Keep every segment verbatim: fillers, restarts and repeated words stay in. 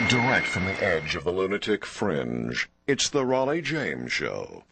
Direct from the edge of the lunatic fringe, it's the Raleigh James Show.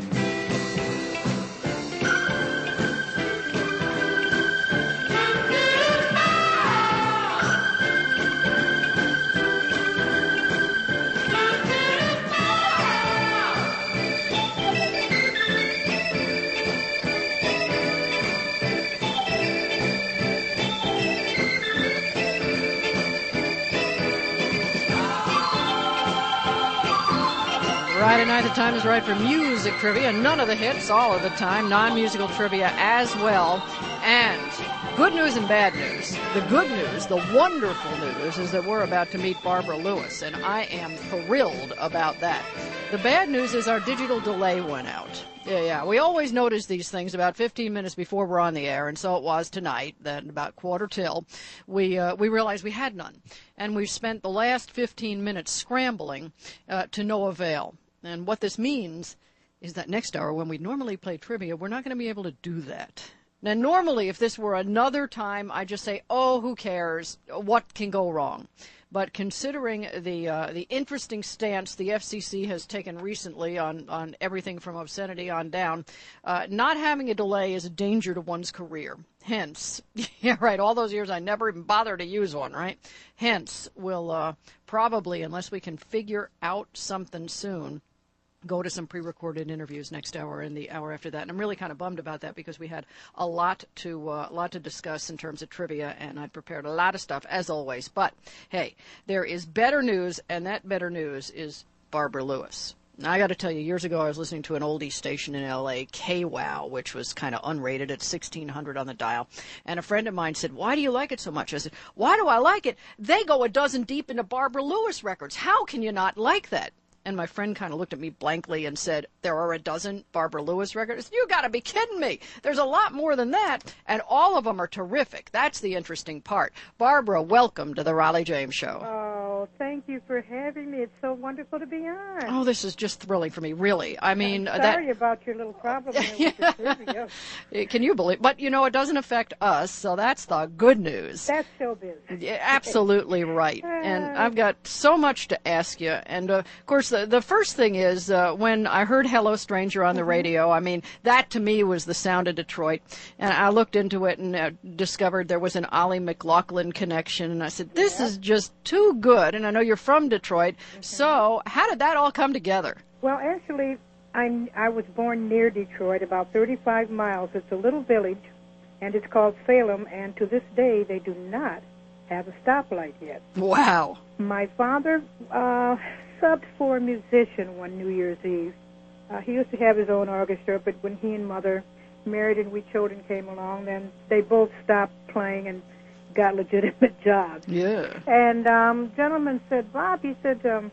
Friday night, the time is right for music trivia. None of the hits, all of the time. Non-musical trivia as well. And good news and bad news. The good news, the wonderful news, is that we're about to meet Barbara Lewis, and I am thrilled about that. The bad news is our digital delay went out. Yeah, yeah. We always notice these things about fifteen minutes before we're on the air, and so it was tonight. Then about quarter till, we uh, we realized we had none, and we've spent the last fifteen minutes scrambling uh, to no avail. And what this means is that next hour, when we normally play trivia, we're not going to be able to do that. Now, normally, if this were another time, I'd just say, oh, who cares? What can go wrong? But considering the uh, the interesting stance the F C C has taken recently on, on everything from obscenity on down, uh, not having a delay is a danger to one's career. Hence, yeah, right, all those years I never even bothered to use one, right? Hence, we'll uh, probably, unless we can figure out something soon, go to some pre-recorded interviews next hour and the hour after that. And I'm really kind of bummed about that because we had a lot to uh, a lot to discuss in terms of trivia, and I'd prepared a lot of stuff, as always. But, hey, there is better news, and that better news is Barbara Lewis. Now, I got to tell you, years ago I was listening to an oldie station in L A, K WOW, which was kind of unrated at sixteen hundred on the dial. And a friend of mine said, why do you like it so much? I said, why do I like it? They go a dozen deep into Barbara Lewis records. How can you not like that? And my friend kind of looked at me blankly and said, there are a dozen Barbara Lewis records? You got to be kidding me. There's a lot more than that, and all of them are terrific. That's the interesting part. Barbara, welcome to the Raleigh James Show. Oh, thank you for having me. It's so wonderful to be on. Oh, this is just thrilling for me, really. I mean, I'm sorry that... about your little problem there with the trivia. Can you believe? But, you know, it doesn't affect us, so that's the good news. That's showbiz. Yeah, absolutely right. And I've got so much to ask you. And, uh, of course, the, the first thing is uh, when I heard Hello, Stranger on the radio, I mean, that to me was the sound of Detroit. And I looked into it and uh, discovered there was an Ollie McLaughlin connection. And I said, this yeah. is just too good. And I know you're from Detroit. Mm-hmm. So how did that all come together? Well, actually, I'm, I was born near Detroit, about thirty-five miles. It's a little village, and it's called Salem. And to this day, they do not have a stoplight yet. Wow. My father uh, subbed for a musician one New Year's Eve. Uh, he used to have his own orchestra, but when he and Mother married and we children came along, then they both stopped playing and got legitimate jobs. Yeah. And um, gentleman said, Bob, he said, um,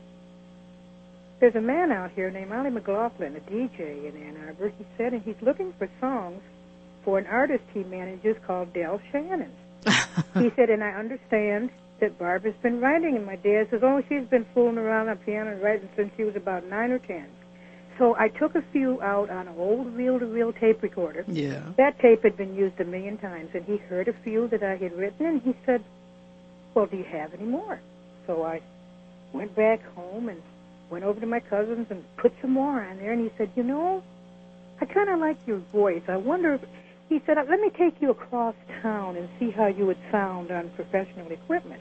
there's a man out here named Ollie McLaughlin, a D J in Ann Arbor, he said, and he's looking for songs for an artist he manages called Del Shannon. He said, and I understand that Barbara's been writing, and my dad says, oh, she's been fooling around on piano and writing since she was about nine or ten. So I took a few out on an old reel-to-reel tape recorder. Yeah. That tape had been used a million times, and he heard a few that I had written, and he said, well, do you have any more? So I went back home and went over to my cousins and put some more on there, and he said, you know, I kind of like your voice. I wonder if... He said, let me take you across town and see how you would sound on professional equipment.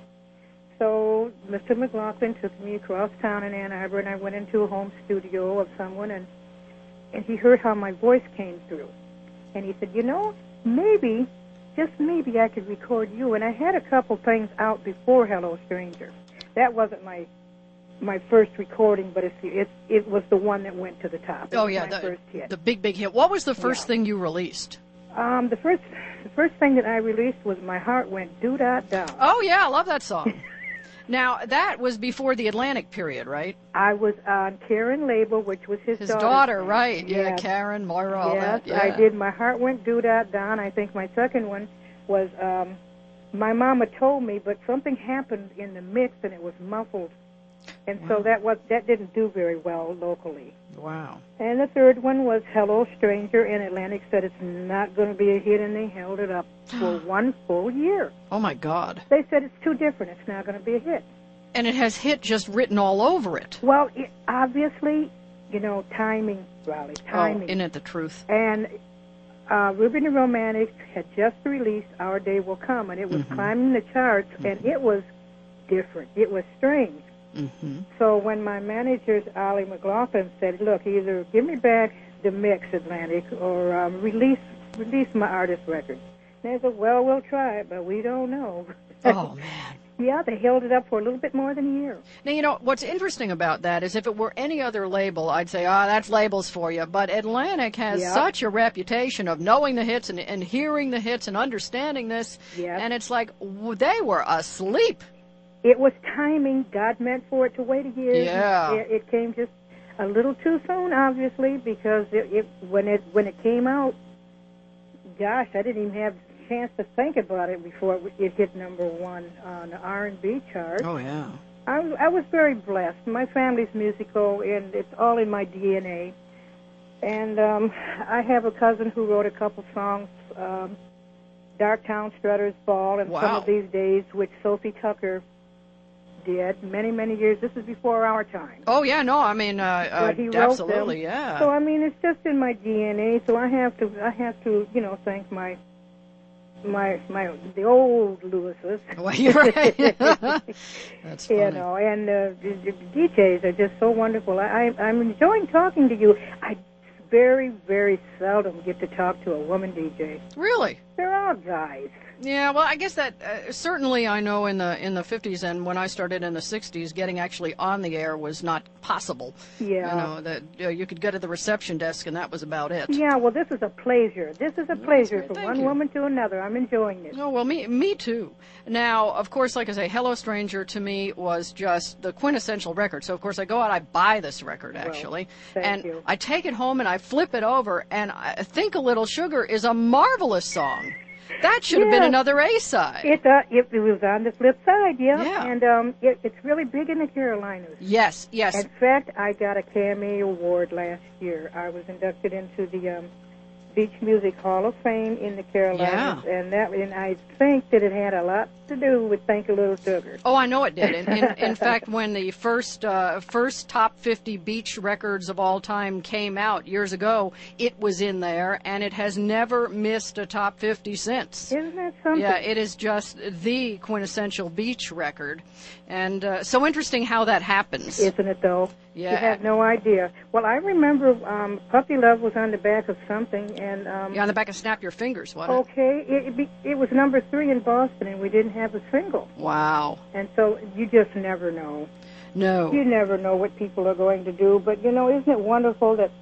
So Mister McLaughlin took me across town in Ann Arbor, and I went into a home studio of someone, and, and he heard how my voice came through. And he said, you know, maybe, just maybe I could record you. And I had a couple things out before Hello, Stranger. That wasn't my my first recording, but it's, it, it was the one that went to the top. It oh, was yeah, my the, first hit. the big, big hit. What was the first Yeah. thing you released? Um, the first the first thing that I released was My Heart Went Doo-Dah-Down. Oh, yeah, I love that song. Now, that was before the Atlantic period, right? I was on Karen Label, which was his, His daughter's daughter, name. right. Yeah, Yes. Karen, Moira, all Yes, that. Yeah. I did My Heart Went Doo-Dah-Down. I think my second one was um, My Mama Told Me, but something happened in the mix and it was muffled. And Wow. so that was that didn't do very well locally. Wow. And the third one was Hello, Stranger, and Atlantic said it's not going to be a hit, and they held it up for one full year. Oh, my God. They said it's too different. It's not going to be a hit. And it has hit just written all over it. Well, it, obviously, you know, timing, Raleigh, timing. Oh, isn't it the truth? And uh, Ruby and the Romantics had just released Our Day Will Come, and it was mm-hmm. climbing the charts, mm-hmm. and it was different. It was strange. Mm-hmm. So when my manager, Ollie McLaughlin, said, look, either give me back the mix, Atlantic, or um, release release my artist record. And they said, well, we'll try it, but we don't know. Oh, man. Yeah, they held it up for a little bit more than a year. Now, you know, what's interesting about that is if it were any other label, I'd say, ah, oh, that's labels for you. But Atlantic has yep. such a reputation of knowing the hits and, and hearing the hits and understanding this. Yep. And it's like w- they were asleep. It was timing. God meant for it to wait a year. Yeah. It, it came just a little too soon, obviously, because it, it when it when it came out, gosh, I didn't even have a chance to think about it before it, it hit number one on the R and B chart. Oh, yeah. I, I was very blessed. My family's musical, and it's all in my D N A. And um, I have a cousin who wrote a couple songs, um, Darktown Strutter's Ball, and wow. Some of These Days, which Sophie Tucker did many, many years. This is before our time. Oh, yeah, no, I mean, uh, uh, he wrote absolutely, them. yeah. So, I mean, it's just in my D N A, so I have to, I have to, you know, thank my, my, my, the old Lewises. Well, you're right. That's funny. You know, and uh, the, the D Js are just so wonderful. I, I, I'm enjoying talking to you. I very, very seldom get to talk to a woman D J. Really? They're all guys. Yeah, well, I guess that uh, certainly I know in the in the fifties and when I started in the sixties, getting actually on the air was not possible. Yeah. You know, that uh, you could go to the reception desk and that was about it. Yeah, well, this is a pleasure. This is a pleasure great. from Thank one you. woman to another. I'm enjoying this. Oh, well, me me too. Now, of course, like I say, Hello Stranger to me was just the quintessential record. So, of course, I go out, I buy this record, actually. Well, thank and you. I take it home and I flip it over, and I think A Little Sugar is a marvelous song. That should have been Yeah. another A-side. It, uh, it, it was on the flip side, yeah. Yeah. And um, it, it's really big in the Carolinas. Yes, yes. In fact, I got a C A M A award last year. I was inducted into the um, Beach Music Hall of Fame in the Carolinas, Yeah. and that, and I think that it had a lot to do with Thank a Little Sugar. Oh, I know it did. In, in, in fact, when the first uh, first top fifty beach records of all time came out years ago, it was in there, and it has never missed a top fifty since. Isn't that something? Yeah, it is just the quintessential beach record, and uh, so interesting how that happens. Isn't it, though? Yeah. You have no idea. Well, I remember um, Puppy Love was on the back of something, and... Um, Yeah, on the back of Snap Your Fingers, wasn't it? Okay, it, it, be, it was number three in Boston, and we didn't have a single. Wow. And so you just never know. No. You never know what people are going to do. But, you know, isn't it wonderful that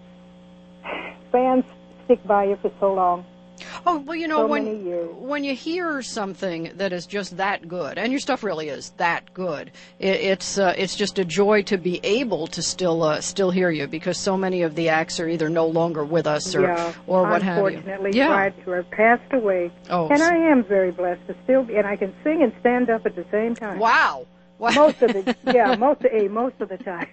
fans stick by you for so long? Oh, well, you know, So when many years. when you hear something that is just that good, and your stuff really is that good, it, it's uh, it's just a joy to be able to still uh, still hear you, because so many of the acts are either no longer with us or yeah, or what have you. unfortunately, Yeah. tried to have passed away. Oh, And s- I am very blessed to still be, and I can sing and stand up at the same time. Wow. Wow. Most of the, yeah, most of, eh, most of the time.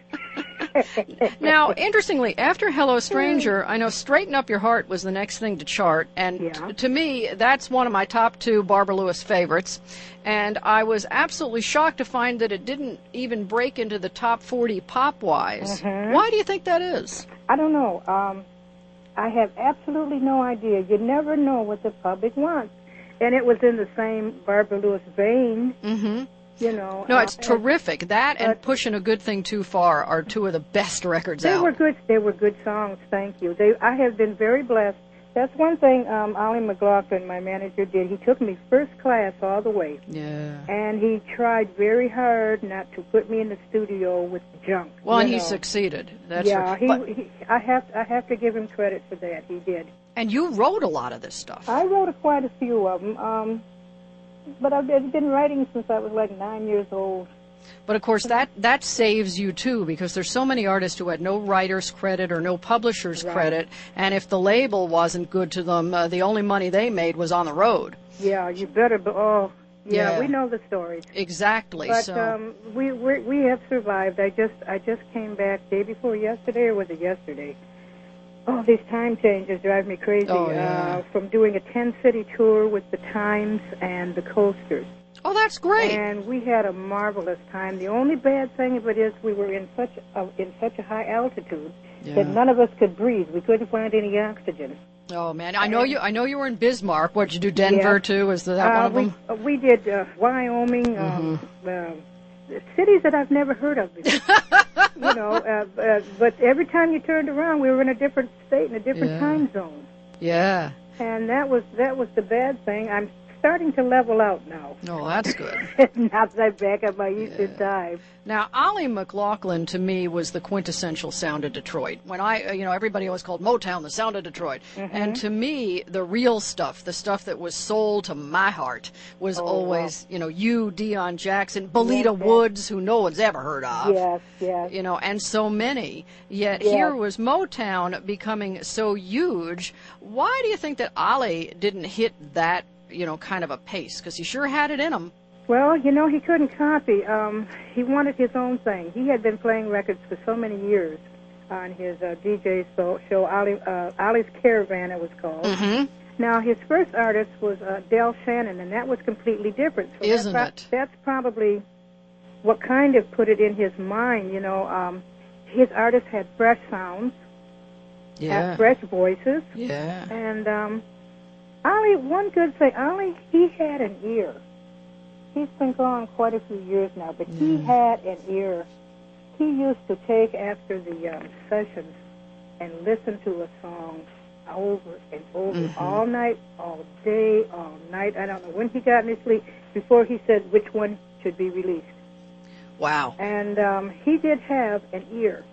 Now, interestingly, after Hello Stranger, I know Straighten Up Your Heart was the next thing to chart, and Yeah. t- to me, that's one of my top two Barbara Lewis favorites. And I was absolutely shocked to find that it didn't even break into the top forty pop-wise. Mhm. Why do you think that is? I don't know. Um, I have absolutely no idea. You never know what the public wants. And it was in the same Barbara Lewis vein, Mm-hmm. you know. No, uh, it's terrific. That and but- Pushing a Good Thing Too Far are two of the best records They out. were good. They were good songs. Thank you. They. I have been very blessed. That's one thing um, Ollie McLaughlin, my manager, did. He took me first class all the way, Yeah. and he tried very hard not to put me in the studio with junk. Well, and you he know. succeeded. That's yeah, right. he, But- he. I have. I have to give him credit for that. He did. and you wrote a lot of this stuff. I wrote a, quite a few of them, um, but I've been been writing since I was like nine years old. But of course, that that saves you too, because there's so many artists who had no writer's credit or no publisher's Right. credit, and if the label wasn't good to them, uh, the only money they made was on the road. Yeah, you better. Be, oh, yeah, Yeah. we know the stories. Exactly. But so um, we we we have survived. I just I just came back day before yesterday, or was it yesterday? Oh, these time changes drive me crazy. Oh, yeah. uh, from doing a ten city tour with the Times and the Coasters. Oh, that's great. And we had a marvelous time. The only bad thing of it is we were in such a, in such a high altitude Yeah. that none of us could breathe. We couldn't find any oxygen. Oh man, I know you. I know you were in Bismarck. What did you do? Denver Yeah. too? Is that Uh, one of we, them? uh, we did uh, Wyoming, um, uh, cities that I've never heard of before. you know, uh, uh, but every time you turned around, we were in a different state, in a different Yeah. time zone. Yeah. And that was that was the bad thing. I'm starting to level out now. Oh, that's good. Now that I'm back at my Eastern time. Now, Ollie McLaughlin to me was the quintessential sound of Detroit. When I, uh, you know, everybody always called Motown the sound of Detroit. Mm-hmm. And to me, the real stuff, the stuff that was soul to my heart, was Oh, always, you know, you, Deion Jackson, Belita Yes, yes. Woods, who no one's ever heard of. Yes, yes. You know, and so many. Yet Yes. here was Motown becoming so huge. Why do you think that Ollie didn't hit that, you know, kind of a pace? Because he sure had it in him. Well, you know, he couldn't copy. Um, he wanted his own thing. He had been playing records for so many years on his uh, D J show, show Ollie, uh, Ollie's Caravan, it was called. Mm-hmm. Now, his first artist was uh, Del Shannon, and that was completely different. So Isn't that's, it? That's probably what kind of put it in his mind, you know. Um, his artists had fresh sounds, Yeah. had fresh voices, Yeah. and um, Ollie, one good thing, Ollie, he had an ear. He's been gone quite a few years now, but he had an ear. He used to take after the um, sessions and listen to a song over and over, Mhm. all night, all day, all night. I don't know when he got in his sleep before he said which one should be released. Wow. And um, he did have an ear.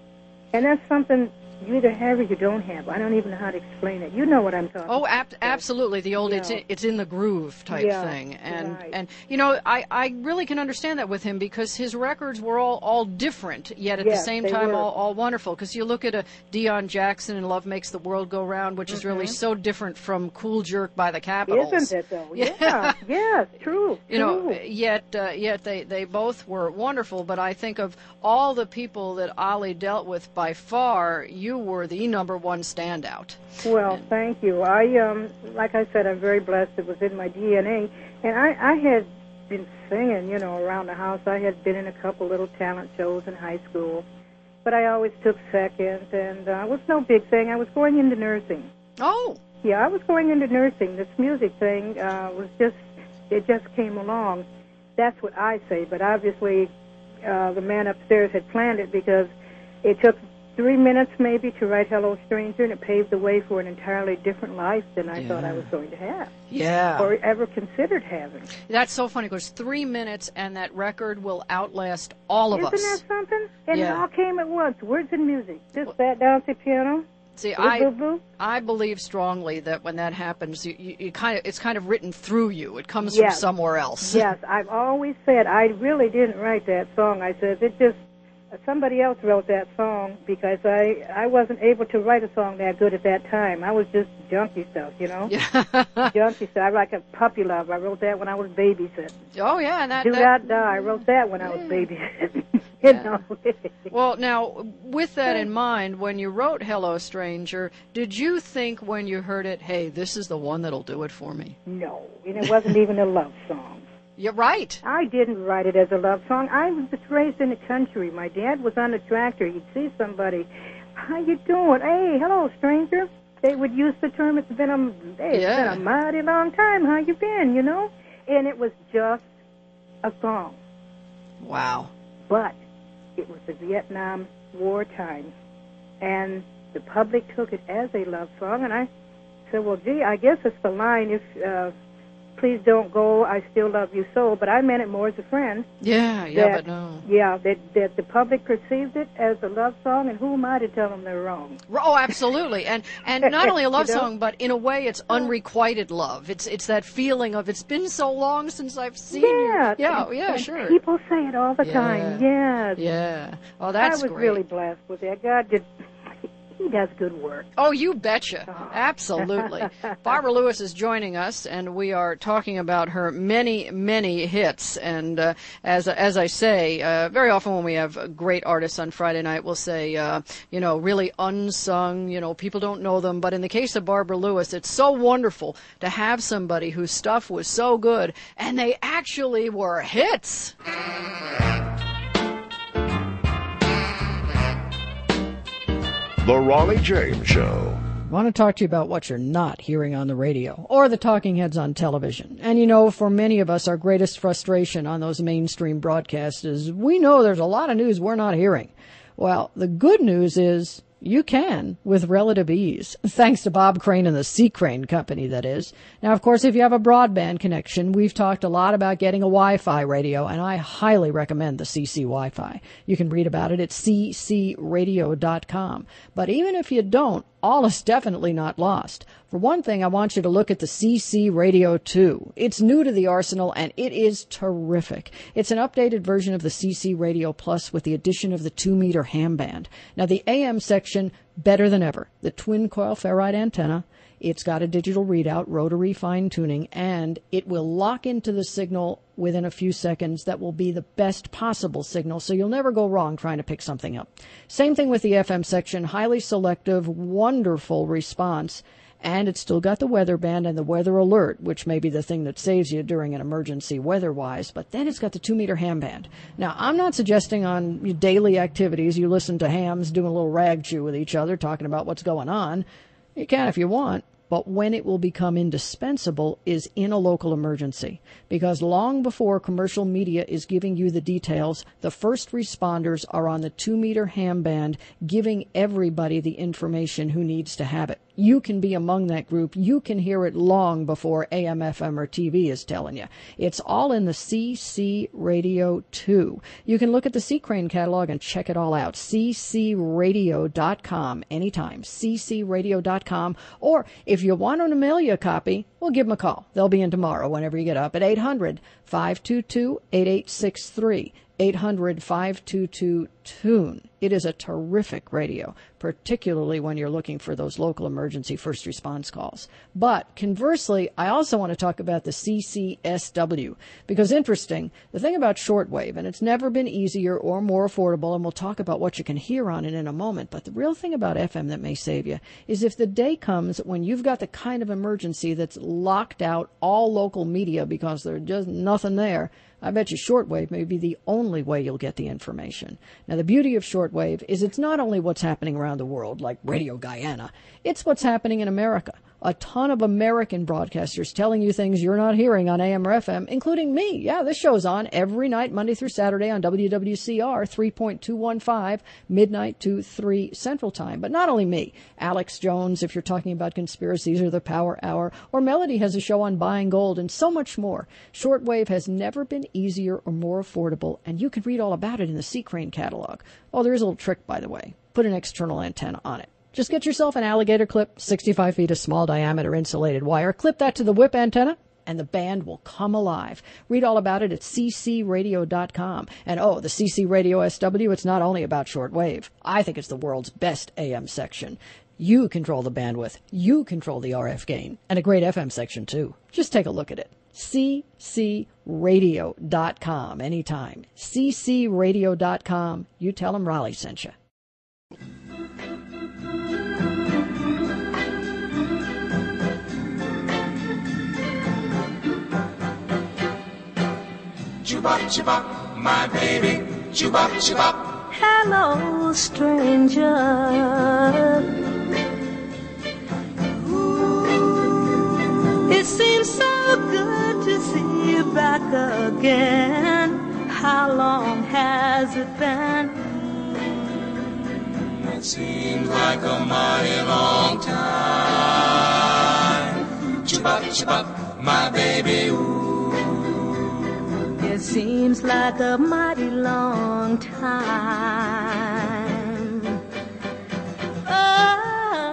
And that's something you either have or you don't have. I don't even know how to explain it. You know what I'm talking Oh, about. ab- absolutely. The old Yeah. it's in, it's in the groove type Yeah, thing, and right. and you know I, I really can understand that with him because his records were all, all different yet at the Yes, same they time were. all, all wonderful. Because you look at a Deion Jackson and Love Makes the World Go Round, which is really so different from Cool Jerk by the Capitals. Mm-hmm. Isn't it, though? Yeah. Yeah, yes, true. You know, true. yet uh, yet they, they both were wonderful. But I think of all the people that Ollie dealt with, by far, you were the number one standout. Well, thank you. I, um, like I said, I'm very blessed. It was in my D N A. And I, I had been singing, you know, around the house. I had been in a couple little talent shows in high school. But I always took second, and uh, it was no big thing. I was going into nursing. Oh, Yeah, I was going into nursing. This music thing uh, was just, it just came along. That's what I say, but obviously uh, the man upstairs had planned it because it took three minutes maybe to write Hello Stranger, and it paved the way for an entirely different life than I thought I was going to have yeah. or ever considered having. That's so funny because three minutes and that record will outlast all of Isn't us. that something? And Yeah. it all came at once, words and music. Just sat down at the piano. See, Boo, I boo, boo. I believe strongly that when that happens, you, you, you kind of it's kind of written through you. It comes Yes. from somewhere else. Yes, I've always said I really didn't write that song. I said it just somebody else wrote that song because I I wasn't able to write a song that good at that time. I was just junky stuff, you know. Yeah. Junky stuff. I like a puppy love. I wrote that when I was babysitting. Oh yeah, and that, Do that Not Die. I wrote that when I was babysitting. you Yeah. know. Well, now, with that in mind, when you wrote Hello Stranger, did you think when you heard it, hey, this is the one that'll do it for me? No, and it wasn't even a love song. You're right. I didn't write it as a love song. I was just raised in the country. My dad was on a tractor. He'd see somebody, how you doing? Hey, hello, stranger. They would use the term, it's been a, hey, it's Yeah. been a mighty long time. How you been, you know? And it was just a song. Wow. But it was the Vietnam War time, and the public took it as a love song, and I said, well, gee, I guess it's the line, if uh, please don't go, I still love you so, but I meant it more as a friend. Yeah, yeah, that, but no. Yeah, that, that the public perceived it as a love song, and who am I to tell them they're wrong? Oh, absolutely, and and not only a love You know? song, but in a way, it's unrequited love. It's it's that feeling of it's been so long since I've seen Yeah, you. Yeah, and- yeah, and sure. People say it all the Yeah. time, yes. Yeah. Oh, that's I was great. really blessed with that. God did, he does good work. Oh, you betcha. Oh. Absolutely. Barbara Lewis is joining us, and we are talking about her many, many hits. And uh, as as I say, uh, very often when we have great artists on Friday night, we'll say, uh, you know, really unsung, you know, people don't know them. But in the case of Barbara Lewis, it's so wonderful to have somebody whose stuff was so good, and they actually were hits. The Raleigh James Show. I want to talk to you about what you're not hearing on the radio or the talking heads on television. And you know, for many of us, our greatest frustration on those mainstream broadcasts is we know there's a lot of news we're not hearing. Well, the good news is you can with relative ease, thanks to Bob Crane and the C. Crane Company, that is. Now, of course, if you have a broadband connection, we've talked a lot about getting a Wi-Fi radio, and I highly recommend the C C Wi-Fi. You can read about it at c c radio dot com. But even if you don't, all is definitely not lost. For one thing, I want you to look at the C C Radio two. It's new to the arsenal, and it is terrific. It's an updated version of the C C Radio Plus with the addition of the two-meter ham band. Now, the A M section, better than ever. The twin-coil ferrite antenna. It's got a digital readout, rotary fine-tuning, and it will lock into the signal within a few seconds. That will be the best possible signal, so you'll never go wrong trying to pick something up. Same thing with the F M section, highly selective, wonderful response, and it's still got the weather band and the weather alert, which may be the thing that saves you during an emergency weather-wise, but then it's got the two-meter ham band. Now, I'm not suggesting on your daily activities you listen to hams doing a little rag chew with each other, talking about what's going on. You can if you want. But when it will become indispensable is in a local emergency, because long before commercial media is giving you the details, the first responders are on the two-meter ham band giving everybody the information who needs to have it. You can be among that group. You can hear it long before A M, F M, or T V is telling you. It's all in the C C Radio two. You can look at the C. Crane catalog and check it all out. c c radio dot com anytime. c c radio dot com. Or if you want them to mail you a copy, well, give them a call. They'll be in tomorrow whenever you get up at eight hundred, five two two, eight eight six three. eight hundred, five two two, tune. It is a terrific radio, particularly when you're looking for those local emergency first response calls. But conversely, I also want to talk about the C C S W, because interesting, the thing about shortwave, and it's never been easier or more affordable, and we'll talk about what you can hear on it in a moment, but the real thing about F M that may save you is if the day comes when you've got the kind of emergency that's locked out all local media because there's just nothing there, I bet you shortwave may be the only way you'll get the information. Now, the beauty of shortwave is it's not only what's happening around the world, like Radio Guyana, it's what's happening in America. A ton of American broadcasters telling you things you're not hearing on A M or F M, including me. Yeah, this show's on every night, Monday through Saturday on W W C R, three point two one five, midnight to three Central Time. But not only me. Alex Jones, if you're talking about conspiracies, or the Power Hour, or Melody has a show on buying gold, and so much more. Shortwave has never been easier or more affordable, and you can read all about it in the C. Crane catalog. Oh, there is a little trick, by the way. Put an external antenna on it. Just get yourself an alligator clip, sixty-five feet of small diameter insulated wire. Clip that to the whip antenna, and the band will come alive. Read all about it at c c radio dot com. And oh, the C C Radio S W, it's not only about shortwave. I think it's the world's best A M section. You control the bandwidth. You control the R F gain. And a great F M section, too. Just take a look at it. c c radio dot com anytime. c c radio dot com. You tell them Raleigh sent you. Chubop, chubop, my baby. Chubop, chubop. Hello, stranger. Ooh, it seems so good to see you back again. How long has it been? It seems like a mighty long time. Chubop, chubop, my baby. Ooh. It seems like a mighty long time. Oh,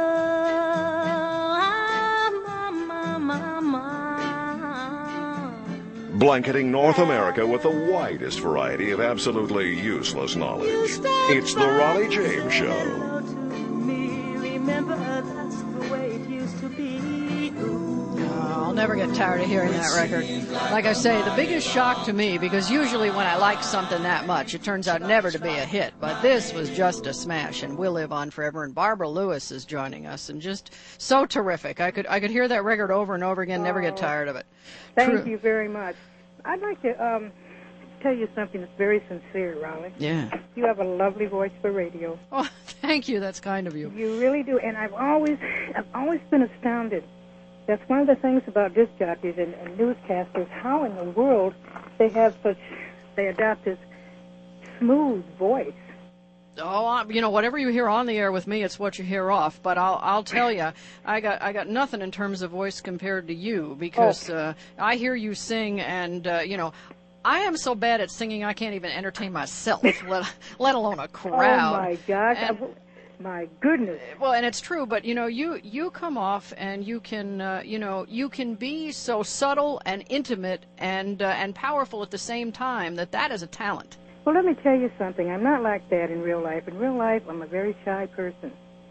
my, my, my, my. Blanketing North America with the widest variety of absolutely useless knowledge. It's the Raleigh James Show. remember that's the way it used to be. Ooh. Oh, I'll never get tired of hearing that record. Like I say, the biggest shock to me, because usually when I like something that much, it turns out never to be a hit. But this was just a smash, and will live on forever. And Barbara Lewis is joining us, and just so terrific. I could I could hear that record over and over again, never get tired of it. Thank True. you very much. I'd like to um, tell you something that's very sincere, Raleigh. Yeah. You have a lovely voice for radio. Oh, thank you. That's kind of you. You really do, and I've always, I've always been astounded. That's one of the things about disc jockeys and, and newscasters. How in the world they have such, they adopt this smooth voice. Oh, I- you know, whatever you hear on the air with me, it's what you hear off. But I'll I'll tell you, I got I got nothing in terms of voice compared to you, because uh, I hear you sing, and uh, you know, I am so bad at singing I can't even entertain myself, let let alone a crowd. Oh my gosh! And- I- my goodness. Well, and it's true, but you know, you you come off and you can, uh, you know, you can be so subtle and intimate and uh, and powerful at the same time that that is a talent. Well, let me tell you something. I'm not like that in real life. In real life, I'm a very shy person.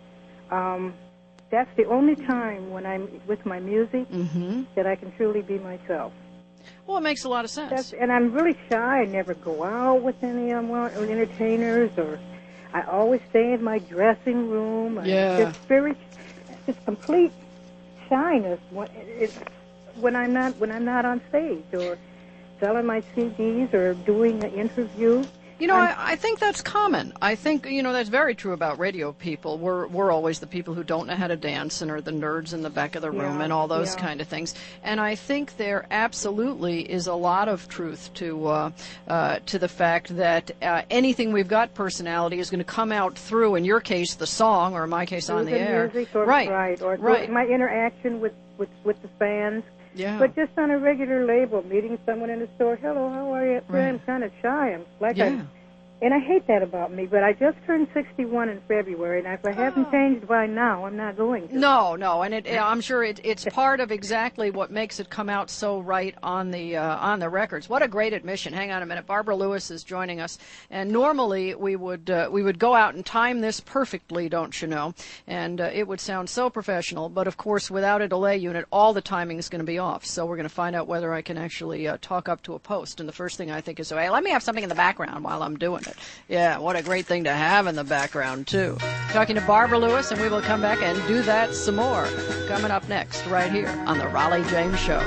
Um, that's the only time when I'm with my music Mm-hmm. that I can truly be myself. Well, it makes a lot of sense. That's, and I'm really shy. I never go out with any um, well, entertainers, or I always stay in my dressing room. Yeah. Just very, just complete shyness when, it's, when I'm not when I'm not on stage or selling my C Ds or doing an interview. You know, I, I think that's common. I think, you know, that's very true about radio people. We're we're always the people who don't know how to dance and are the nerds in the back of the room Yeah, and all those yeah. kind of things. And I think there absolutely is a lot of truth to uh, uh, to the fact that uh, anything we've got personality is going to come out through, in your case, the song, or in my case, on Through the air. music or, right, right, or right. my interaction with, with, with the fans. Yeah. But just on a regular label, meeting someone in the store, hello, how are you? Right. I'm kind of shy. I'm like Yeah. I'm, and I hate that about me, but I just turned sixty-one in February, and if I haven't Oh. changed by now, I'm not going to. No, no, and it, I'm sure it, it's part of exactly what makes it come out so right on the uh, on the records. What a great admission! Hang on a minute, Barbara Lewis is joining us, and normally we would uh, we would go out and time this perfectly, don't you know? And uh, it would sound so professional, but of course, without a delay unit, all the timing is going to be off. So we're going to find out whether I can actually uh, talk up to a post. And the first thing I think is, hey, let me have something in the background while I'm doing it. Yeah, what a great thing to have in the background, too. Talking to Barbara Lewis, and we will come back and do that some more. Coming up next, right here on The Raleigh James Show.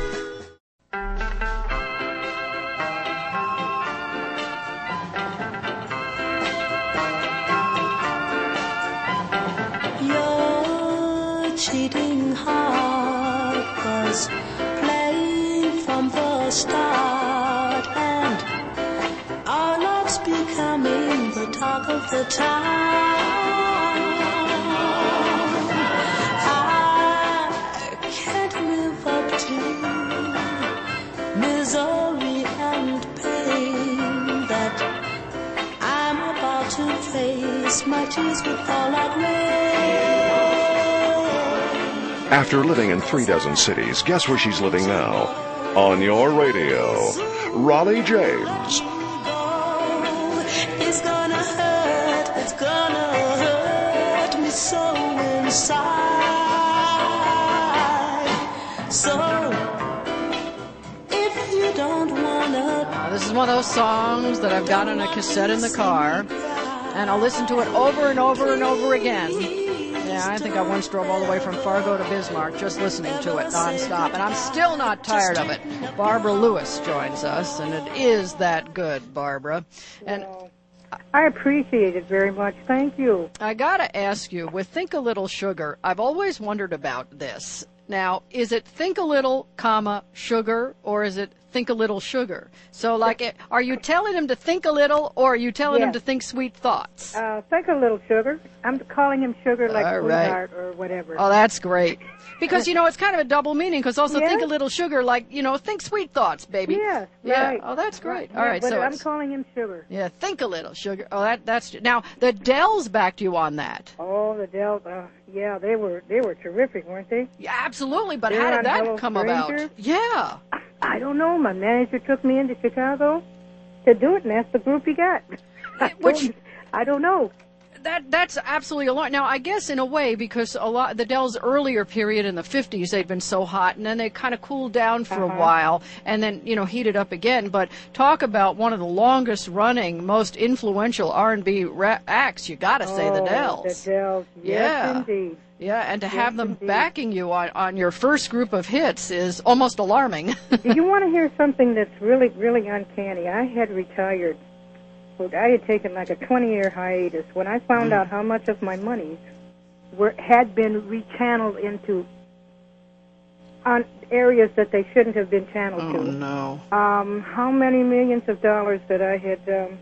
Your cheating heart was playing from the start, and our love's becoming the talk of the town. I can't live up to misery and pain that I'm about to face. My tears will fall like rain. After living in three dozen cities, guess where she's living now? On your radio, Raleigh James. It's gonna hurt, it's gonna hurt me so inside. So, if you don't wanna... Now, this is one of those songs that I've got on a cassette in the car, and I'll listen to it over and over and over again. Yeah, I think I once drove all the way from Fargo to Bismarck just listening to it nonstop, and I'm still not tired of it. Barbara Lewis joins us, and it is that good, Barbara. And Well, I appreciate it very much. Thank you. I gotta ask you, with Think a Little Sugar, I've always wondered about this. Now, is it Think a Little, comma, Sugar, or is it Think a Little Sugar? So, like, it, are you telling him to think a little, or are you telling him Yes. to think sweet thoughts? Uh, think a little sugar. I'm calling him sugar like All right. sweetheart or whatever. Oh, that's great. Because, you know, it's kind of a double meaning, because also Yes. think a little sugar, like, you know, think sweet thoughts, baby. Yes, Yeah. right. Oh, that's great. Yeah, All right, but so I'm it's- calling him sugar. yeah, think a little sugar. Oh, that that's now the Dells backed you on that. Oh, the Delta. Yeah, they were they were terrific, weren't they? Yeah, absolutely. But They're how on did that Hello come Stranger? about? Yeah. I don't know. My manager took me into Chicago to do it, and that's the group he got. I Which- don't- I don't know. That that's absolutely alarming. Now, I guess in a way, because a lot the Dells' earlier period in the fifties, they'd been so hot, and then they kind of cooled down for Uh-huh. a while, and then you know heated up again. But talk about one of the longest-running, most influential R and B ra- acts. You got to say the Oh, Dells. The Dells, yes, Yeah. indeed. Yeah, and to Yes, have them indeed. backing you on, on your first group of hits is almost alarming. Do you want to hear something that's really, really uncanny? I had retired. Well, I had taken like a twenty-year hiatus. When I found out how much of my monies were had been rechanneled into on areas that they shouldn't have been channeled Oh, to. no. Um, how many millions of dollars that I had um,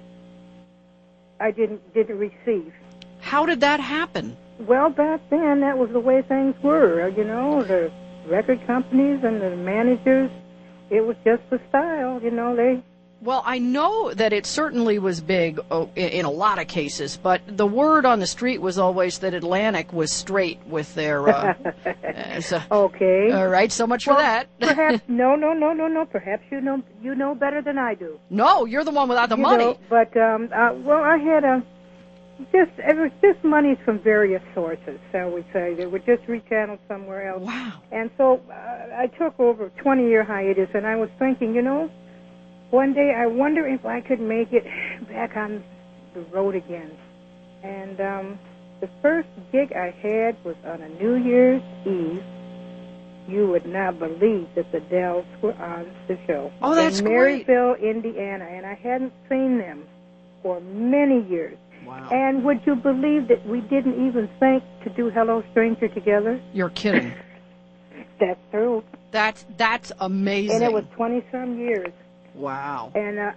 I didn't didn't receive. How did that happen? Well, back then that was the way things were. You know, the record companies and the managers. It was just the style. You know, they. Well, I know that it certainly was big oh, in, in a lot of cases, but the word on the street was always that Atlantic was straight with their. Uh, uh, so, Okay. all right, so much Well, for that. perhaps no, no, no, no, no. Perhaps you know you know better than I do. No, you're the one without the You money. know, but um, uh, well, I had a just it was just monies from various sources, shall we say? They were just rechanneled somewhere else. Wow. And so uh, I took over a twenty-year hiatus, and I was thinking, you know, one day I wonder if I could make it back on the road again. And um, the first gig I had was on a New Year's Eve. You would not believe that the Dells were on the show. Oh, that's in great. Maryville, Indiana, and I hadn't seen them for many years. Wow. And would you believe that we didn't even think to do Hello Stranger together? You're kidding. That's true. That's that's amazing. And it was twenty-some years. Wow. And, uh,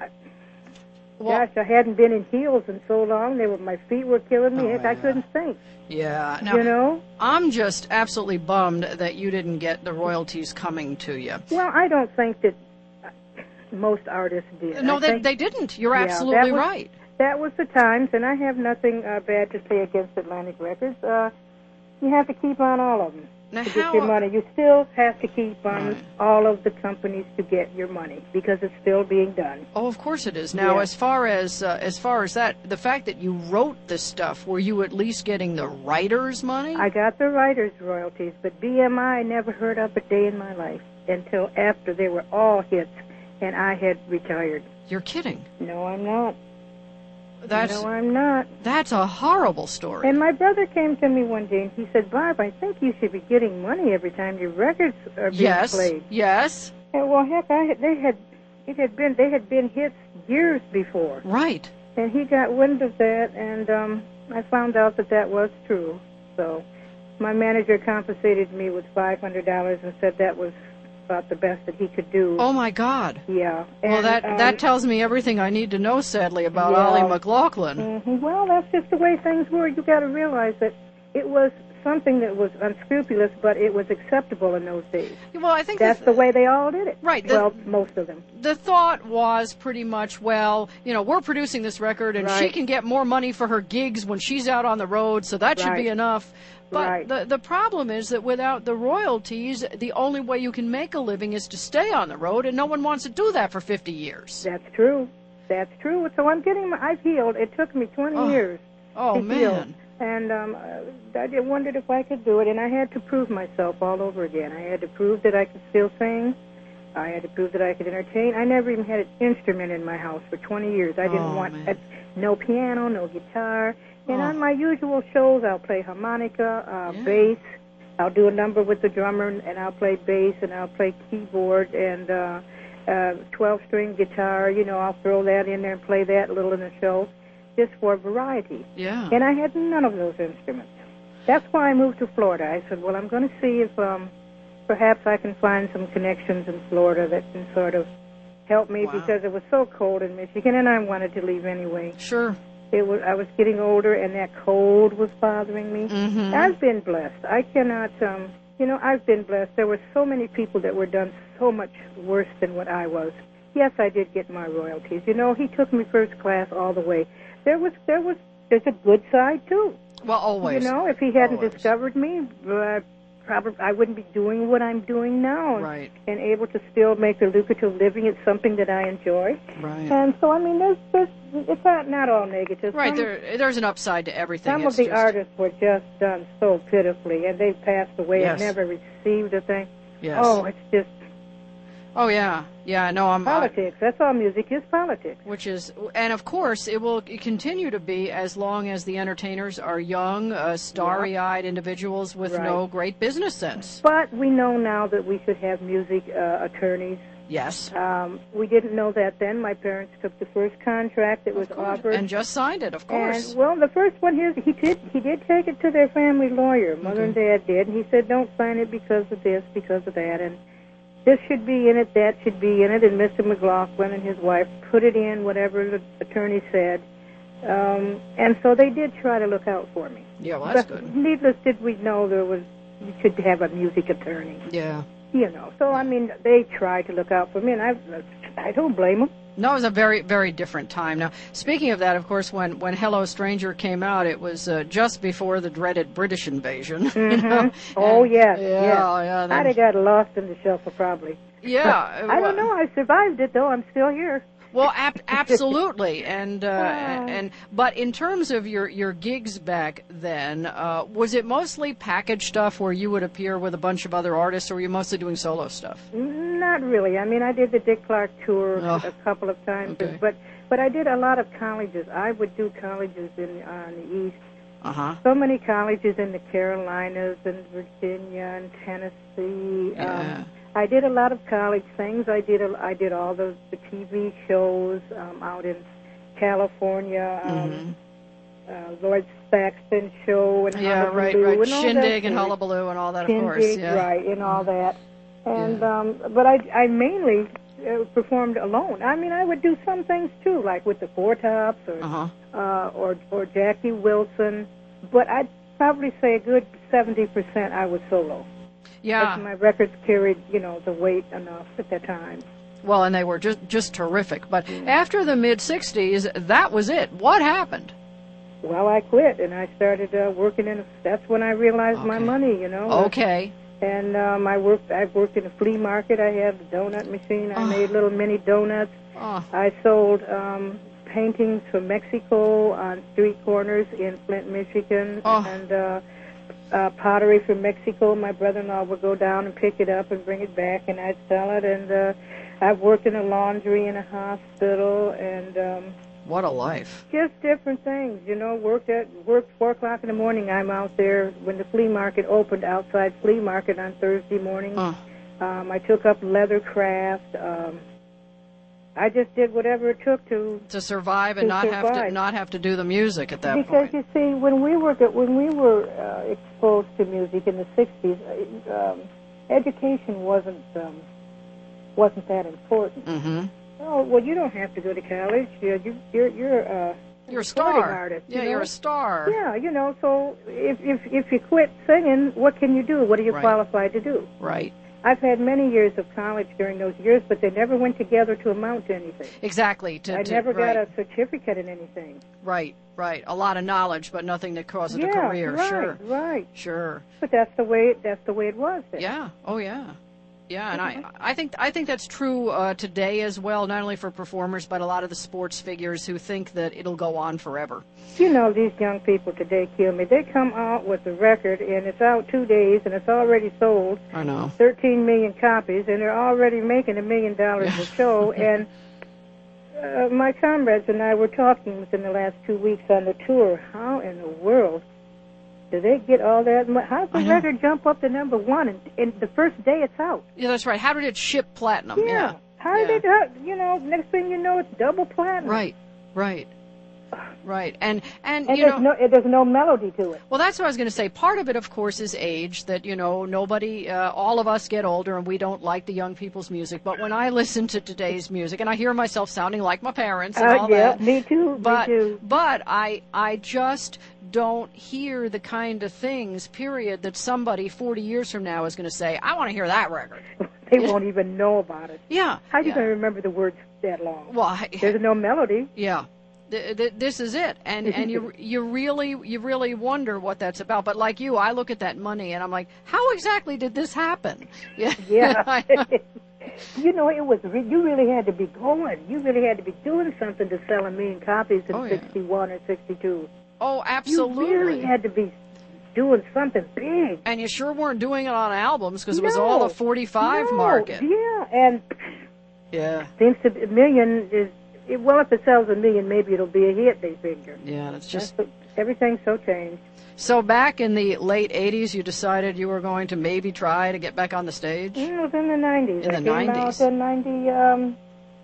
Well, gosh, I hadn't been in heels in so long. They were, my feet were killing me. Oh, Heck, I yeah. couldn't think. yeah. Now, You know? I'm just absolutely bummed that you didn't get the royalties coming to you. Well, I don't think that uh, most artists did. No, I they think they didn't. You're Yeah, absolutely that was- right. that was the times, and I have nothing uh, bad to say against Atlantic Records. Uh, you have to keep on all of them Now, to get how- your money. You still have to keep on Right. all of the companies to get your money because it's still being done. Oh, of course it is. Now, Yeah. as far as uh, as far as that, the fact that you wrote this stuff, were you at least getting the writer's money? I got the writers' royalties, but B M I never heard of a day in my life until after they were all hits and I had retired. You're kidding. No, I'm not. That's no, I'm not. that's a horrible story. And my brother came to me one day and he said, Barb, I think you should be getting money every time your records are being yes. played. Yes. And well, heck, I had, they had it had been they had been hits years before, Right. and he got wind of that, and um, I found out that that was true. So my manager compensated me with five hundred dollars and said that was about the best that he could do. Oh my God. Yeah. And, Well, that um, that tells me everything I need to know. Sadly, about Yeah. Ollie McLaughlin. mhm. Well, that's just the way things were. You got to realize that it was something that was unscrupulous, but it was acceptable in those days. Well, I think That's the, the way they all did it. Right, the- Well, most of them. the thought was pretty much, well, you know, we're producing this record, and she Right. can get more money for her gigs when she's out on the road, so that should be Right. enough. But Right. the the problem is that without the royalties, the only way you can make a living is to stay on the road, and no one wants to do that for fifty years. That's true. That's true. So I'm getting my, I've healed. It took me twenty Oh. years Oh, to heal. man. And um, I I wondered if I could do it, and I had to prove myself all over again. I had to prove that I could still sing. I had to prove that I could entertain. I never even had an instrument in my house for twenty years. I didn't Oh, want man. a, no piano, no guitar. And Oh. on my usual shows, I'll play harmonica, uh, Yeah. bass. I'll do a number with the drummer, and I'll play bass, and I'll play keyboard and uh, uh, twelve-string guitar. You know, I'll throw that in there and play that a little in the show, just for variety. Yeah. And I had none of those instruments. That's why I moved to Florida. I said, well, I'm going to see if um, perhaps I can find some connections in Florida that can sort of help me Wow. because it was so cold in Michigan, and I wanted to leave anyway. Sure. It was I was getting older, and that cold was bothering me. Mhm. I've been blessed. I cannot, um, you know, I've been blessed. There were so many people that were done so much worse than what I was. Yes, I did get my royalties. You know, he took me first class all the way. There was, there was, there's a good side too. Well, always. You know, if he hadn't Always. discovered me, uh, probably I wouldn't be doing what I'm doing now, Right. and able to still make a lucrative living. It's something that I enjoy. Right. And so, I mean, there's, there's it's not, not all negative. Right, Some, there, there's an upside to everything. some It's of the just, artists were just done so pitifully, and they passed away Yes. and never received a thing. Yes. Oh, it's just Oh, yeah. Yeah, no, I'm... I- politics. That's all music is, politics. Which is, and of course, it will continue to be as long as the entertainers are young, uh, starry-eyed individuals with Right. no great business sense. But we know now that we should have music uh, attorneys. Yes. Um, we didn't know that then. My parents took the first contract that was Of course. offered. And just signed it, of course. And, well, the first one here, he did he did take it to their family lawyer. Mother and Dad did. And he said, don't sign it because of this, because of that. And this should be in it, that should be in it. And Mister McLaughlin and his wife put it in, whatever the attorney said. Um, and so they did try to look out for me. Yeah, well, that's But good. needless did we know there was, you should have a music attorney. Yeah. You know, so I mean, they tried to look out for me, and I, I don't blame them. No, it was a very, very different time. Now, speaking of that, of course, when, when Hello Stranger came out, it was uh, just before the dreaded British invasion. you know? Oh, And- yes, yeah, yes. yeah. then- I'd have got lost in the shuffle, probably. yeah. I don't know. I survived it, though. I'm still here. Well, ab- absolutely, and uh, and but in terms of your, your gigs back then, uh, was it mostly package stuff where you would appear with a bunch of other artists, or were you mostly doing solo stuff? Not really. I mean, I did the Dick Clark tour Oh, a couple of times, okay. but but I did a lot of colleges. I would do colleges in on the East. Uh huh. So many colleges in the Carolinas and Virginia and Tennessee. Yeah. Um, I did a lot of college things. I did a, I did all the, the T V shows um, out in California. Um, Mm-hmm. uh, Lloyd Saxton show and Yeah, Hullabaloo right, right. and all Shindig that and sort of- Hullabaloo and all that, of Shindig, course. Yeah. right, and all that. And Yeah. um, but I I mainly uh, performed alone. I mean, I would do some things too, like with the Four Tops or Uh-huh. uh, or or Jackie Wilson. But I'd probably say a good seventy percent I was solo. Yeah. My records carried, you know, the weight enough at that time. Well, and they were just just terrific. But after the mid sixties, that was it. What happened? Well, I quit and I started uh, working in. A, that's when I realized my Okay. money, you know. Okay. And um, I worked. I worked in a flea market. I had a donut machine. I Oh. made little mini donuts. Oh, I sold um, paintings from Mexico on street corners in Flint, Michigan, Oh. and uh, uh, pottery from Mexico. My brother-in-law would go down and pick it up and bring it back, and I'd sell it. And uh, I've worked in a laundry in a hospital, and um, what a life. just different things. You know, worked at worked four o'clock in the morning. I'm out there when the flea market opened, outside flea market on Thursday morning. Oh. Um, I took up leather craft. Um, I just did whatever it took to. To survive and To not have to survive. not have to do the music at that Because point. you see, when we were when we were uh, exposed to music in the sixties, uh, um, education wasn't um, wasn't that important. Mm-hmm. Oh well, you don't have to go to college. You're you're you're uh, You're a recording star. artist. Yeah, you know? you're a star. Yeah, you know. So if if if you quit singing, what can you do? What are you Right. qualified to do? Right. I've had many years of college during those years, but they never went together to amount to anything. Exactly. To, I to- never right. got a certificate in anything. Right, right. A lot of knowledge, but nothing that causes yeah, a career. right, Sure, right. sure. But that's the way that's the way it was then. Yeah. Oh, yeah. Yeah, and I, I think I think that's true uh, today as well. Not only for performers, but a lot of the sports figures who think that it'll go on forever. You know, these young people today kill me. They come out with a record, and it's out two days, and it's already sold I know. thirteen million copies, and they're already making a million dollars a show. And uh, my comrades and I were talking within the last two weeks on the tour. How in the world do they get all that money? How does I the know. record jump up to number one and, and the first day it's out? Yeah, that's right. How did it ship platinum? Yeah. How yeah. did it, how, you know, next thing you know, it's double platinum. Right, right, right. And and, And you there's know. no, there's no melody to it. Well, that's what I was going to say. Part of it, of course, is age, that, you know, nobody, uh, all of us get older and we don't like the young people's music. But when I listen to today's music, and I hear myself sounding like my parents and Uh, all yeah, that. me too, But, me too. but I, I just don't hear the kind of things, period, that somebody forty years from now is going to say, I want to hear that record. They won't even know about it. Yeah. How are you yeah. going to remember the words that long? Well, I, There's no melody. yeah. Th- th- this is it, and and you you really you really wonder what that's about. But like you, I look at that money and I'm like, how exactly did this happen? Yeah, Yeah. I know. you know, it was re- you really had to be going. You really had to be doing something to sell a million copies in Oh, yeah. sixty-one or sixty-two. Oh, absolutely. You really had to be doing something big. And you sure weren't doing it on albums because it was all No. a forty-five no, market. Yeah, and Yeah. seems to be a million is it, well, if it sells a million, maybe it'll be a hit. They figure. Yeah, it's just That's what, everything's so changed. so. Back in the late eighties, you decided you were going to maybe try to get back on the stage. Yeah, it was in the nineties. In I the came nineties. out in ninety, um,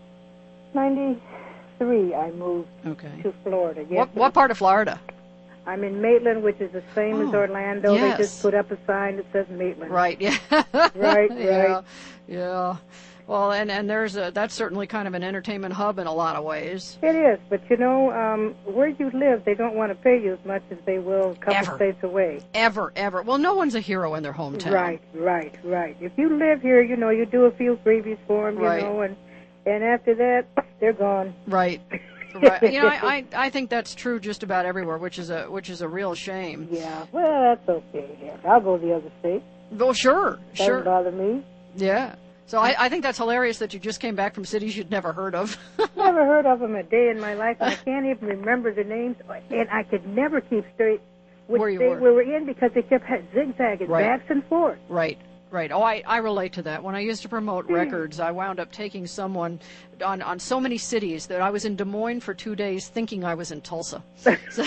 ninety-three. I moved Okay. to Florida. Yes, What what part of Florida? I'm in Maitland, which is the same as Oh, Orlando. yes. They just put up a sign that says Maitland. Right. Yeah. Right, Yeah. right. Yeah. Well, and and there's a that's certainly kind of an entertainment hub in a lot of ways. It is, but you know, um, where you live, they don't want to pay you as much as they will a couple Ever. states away. Ever, ever. Well, no one's a hero in their hometown. Right, right, right. If you live here, you know, you do a few freebies for them, you Right. know, and and after that, they're gone. Right. Right. You know, I, I I think that's true just about everywhere, which is a which is a real shame. Yeah, well, that's okay. Heck, I'll go to the other state. Well, sure, Doesn't sure. bother me. Yeah. So I, I think that's hilarious that you just came back from cities you'd never heard of. Never heard of them a day in my life, and I can't even remember the names, and I could never keep straight which Where you state were. we were in because they kept zigzagging Right. backs and forth. Right, right. Oh, I, I relate to that. When I used to promote records, I wound up taking someone on, on so many cities that I was in Des Moines for two days thinking I was in Tulsa. So,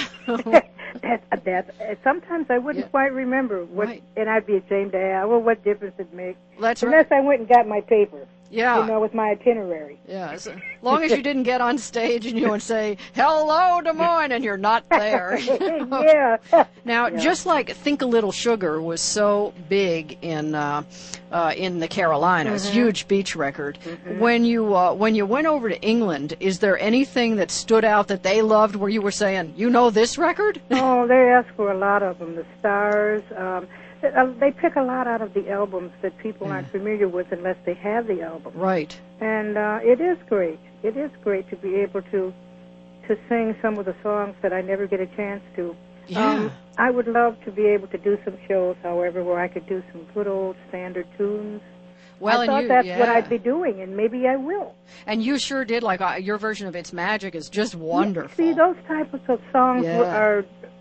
that, that, uh, sometimes I wouldn't Yeah. quite remember, what, Right. and I'd be ashamed to ask, well, what difference it make? That's Unless right. I went and got my paper, Yeah. you know, with my itinerary. Yeah, as long as you didn't get on stage and you would say, hello, Des Moines, and you're not there. Yeah. Now, just like Think a Little Sugar was so big in uh, uh, in the Carolinas, Mm-hmm. huge beach record. When you uh, when you went over to England, is there anything that stood out that they loved where you were saying, you know this record? Oh, they ask for a lot of them. The Stars, um, uh, they pick a lot out of the albums that people aren't familiar with unless they have the album. Right. And uh, it is great. It is great to be able to to sing some of the songs that I never get a chance to. Yeah. Um, I would love to be able to do some shows, however, where I could do some good old standard tunes. Well, I and thought you, that's yeah. what I'd be doing, and maybe I will. And you sure did. Like uh, your version of It's Magic is just wonderful. See, those types of songs Yeah. were, are,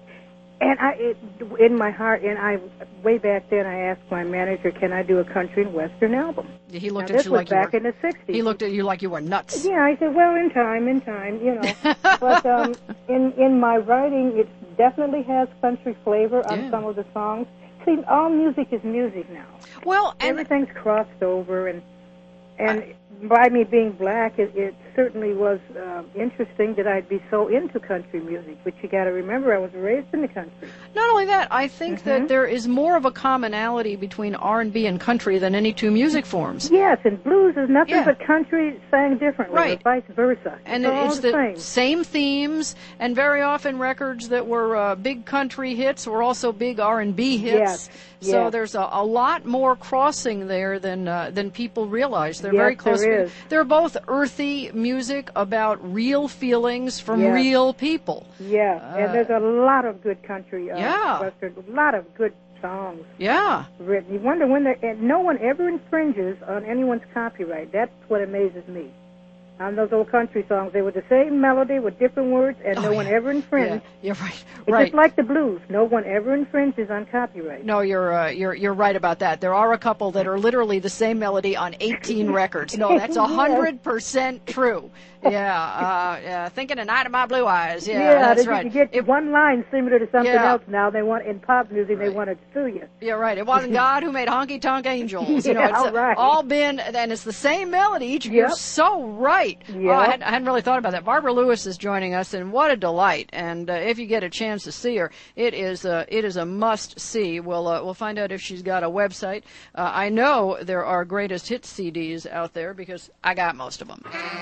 and I, it, in my heart, and I, way back then, I asked my manager, "Can I do a country and western album?" He looked now, at this you was like you back were. in the sixties. He looked at you like you were nuts. Yeah, I said, well, in time, in time, you know. But um, in in my writing, it definitely has country flavor on Yeah. some of the songs. See, all music is music now. Well, and Everything's crossed over, and and by me being black, it, it certainly was uh, interesting that I'd be so into country music. But you got to remember, I was raised in the country. not only that, I think Mm-hmm. that there is more of a commonality between R and B and country than any two music forms. Yes, and blues is nothing Yeah. but country sang differently, Right. or vice versa. And it's all it's the the same. same themes, and very often records that were uh, big country hits were also big R and B hits. Yes, So yes. there's a, a lot more crossing there than uh, than people realize. They're Yes, very close. there is. They're both earthy music about real feelings from Yes. real people. Yeah, Uh, and there's a lot of good country, uh, Yeah. western, a lot of good songs Yeah. written. You wonder when they, and no one ever infringes on anyone's copyright. That's what amazes me. On those old country songs, they were the same melody with different words, and no Oh, one yeah. ever infringed. Yeah, you're right. It's right. just like the blues. No one ever infringes on copyright. No, you're uh, you're you're right about that. There are a couple that are literally the same melody on eighteen records. No, that's a hundred percent true. Yeah, uh, yeah, thinking a night of my blue eyes. Yeah, that's that right. You get It- one line similar to something Yeah. else now. They want in pop music. They Right. want to sue you. yeah, right. It wasn't God who made honky tonk angels. You know, Yeah, it's uh, right. all been, and it's the same melody. Each you're Yep. so right. Oh, I, Yep. hadn't, I hadn't really thought about that. Barbara Lewis is joining us, and what a delight! And uh, if you get a chance to see her, it is uh, it is a must see. We'll uh, we'll find out if she's got a website. Uh, I know there are greatest hits C Ds out there because I got most of them.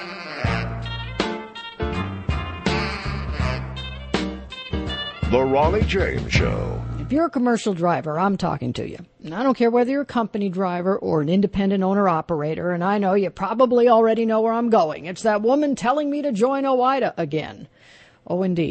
The Raleigh James Show. If you're a commercial driver, I'm talking to you. And I don't care whether you're a company driver or an independent owner-operator, and I know you probably already know where I'm going. It's that woman telling me to join OOIDA again. Oh, indeed.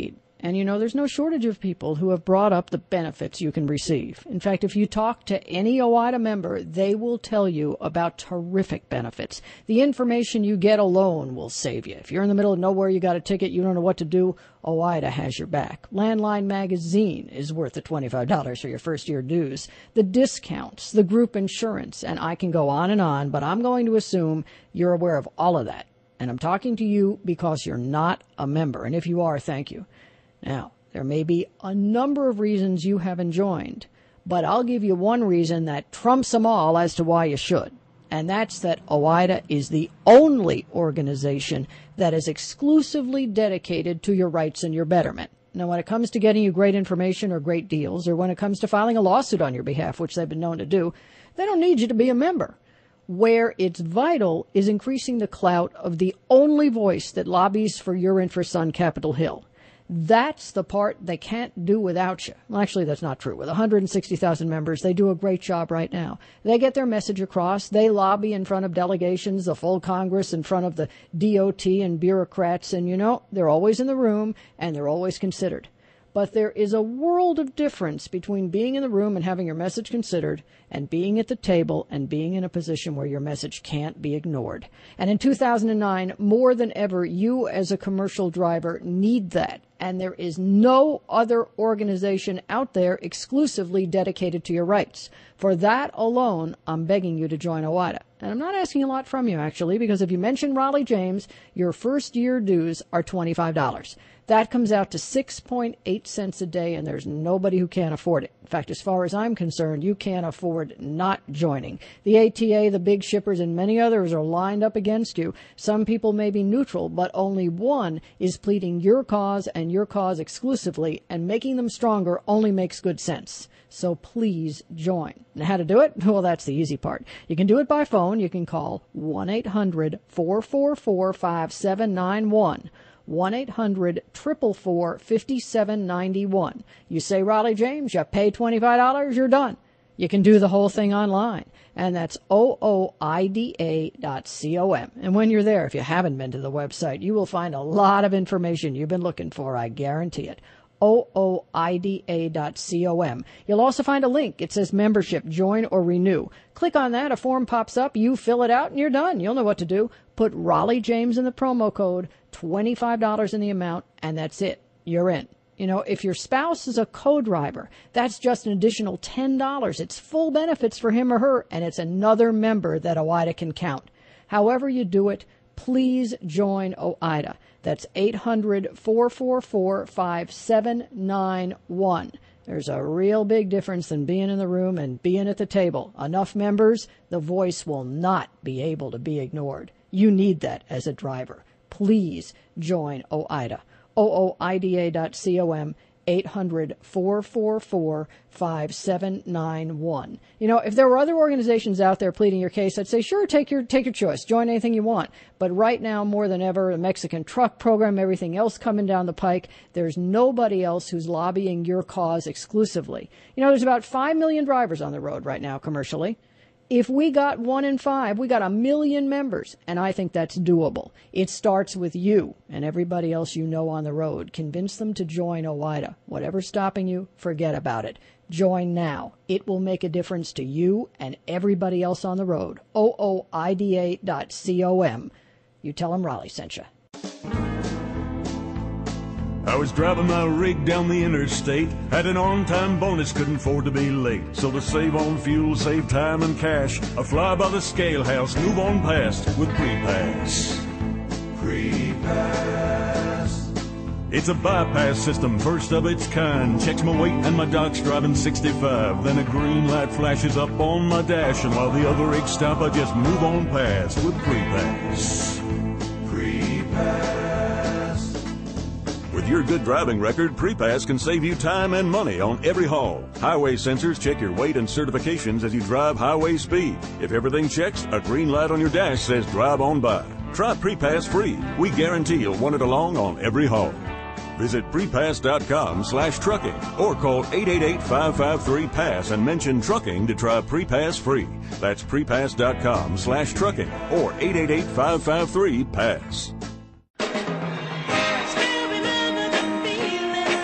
And, you know, there's no shortage of people who have brought up the benefits you can receive. In fact, if you talk to any OOIDA member, they will tell you about terrific benefits. The information you get alone will save you. If you're in the middle of nowhere, you got a ticket, you don't know what to do, OOIDA has your back. Landline Magazine is worth the twenty-five dollars for your first year dues. The discounts, the group insurance, and I can go on and on, but I'm going to assume you're aware of all of that. And I'm talking to you because you're not a member. And if you are, thank you. Now, there may be a number of reasons you haven't joined, but I'll give you one reason that trumps them all as to why you should. And that's that OOIDA is the only organization that is exclusively dedicated to your rights and your betterment. Now, when it comes to getting you great information or great deals, or when it comes to filing a lawsuit on your behalf, which they've been known to do, they don't need you to be a member. Where it's vital is increasing the clout of the only voice that lobbies for your interests on Capitol Hill. That's the part they can't do without you. Well, actually, that's not true. With one hundred sixty thousand members, they do a great job right now. They get their message across. They lobby in front of delegations, the full Congress, in front of the D O T and bureaucrats. And, you know, they're always in the room and they're always considered. But there is a world of difference between being in the room and having your message considered and being at the table and being in a position where your message can't be ignored. And in two thousand nine, more than ever, you as a commercial driver need that. And there is no other organization out there exclusively dedicated to your rights. For that alone, I'm begging you to join OOIDA. And I'm not asking a lot from you, actually, because if you mention Raleigh James, your first year dues are twenty-five dollars. That comes out to six point eight cents a day, and there's nobody who can't afford it. In fact, as far as I'm concerned, you can't afford not joining. The A T A, the big shippers, and many others are lined up against you. Some people may be neutral, but only one is pleading your cause and your cause exclusively, and making them stronger only makes good sense. So please join. Now, how to do it? Well, that's the easy part. You can do it by phone. You can call one eight hundred four four four five seven nine one. one eight hundred four four four five seven nine one. You say Raleigh James, you pay twenty-five dollars, you're done. You can do the whole thing online, and that's O O I D A dot com. And when you're there, if you haven't been to the website, you will find a lot of information you've been looking for, I guarantee it. O O I D A dot com. You'll also find a link. It says membership, join or renew. Click on that. A form pops up. You fill it out and you're done. You'll know what to do. Put Raleigh James in the promo code, twenty-five dollars in the amount, and that's it. You're in. You know, if your spouse is a co-driver, that's just an additional ten dollars. It's full benefits for him or her, and it's another member that OOIDA can count. However you do it, please join OOIDA. That's eight hundred four four four five seven nine one. There's a real big difference than being in the room and being at the table. Enough members, the voice will not be able to be ignored. You need that as a driver. Please join OOIDA. O O I D A dot com, eight hundred four four four five seven nine one. You know, if there were other organizations out there pleading your case, I'd say, sure, take your take your choice. Join anything you want. But right now, more than ever, the Mexican truck program, everything else coming down the pike, there's nobody else who's lobbying your cause exclusively. You know, there's about five million drivers on the road right now commercially. If we got one in five, we got a million members, and I think that's doable. It starts with you and everybody else you know on the road. Convince them to join OOIDA. Whatever's stopping you, forget about it. Join now. It will make a difference to you and everybody else on the road. O O I D A dot com. You tell them Raleigh sent you. I was driving my rig down the interstate, had an on-time bonus, couldn't afford to be late. So to save on fuel, save time and cash, I fly by the scale house, move on past with Pre-Pass. Pre-Pass. It's a bypass system, first of its kind. Checks my weight and my dock's driving sixty-five. Then a green light flashes up on my dash, and while the other rigs stop, I just move on past with Pre-Pass. Pre-Pass. With your good driving record, Pre-Pass can save you time and money on every haul. Highway sensors check your weight and certifications as you drive highway speed. If everything checks, a green light on your dash says drive on by. Try Pre-Pass free. We guarantee you'll want it along on every haul. Visit prepass.com slash trucking or call eight eight eight, five five three, PASS and mention trucking to try Pre-Pass free. That's prepass.com slash trucking or eight eight eight, five five three, PASS.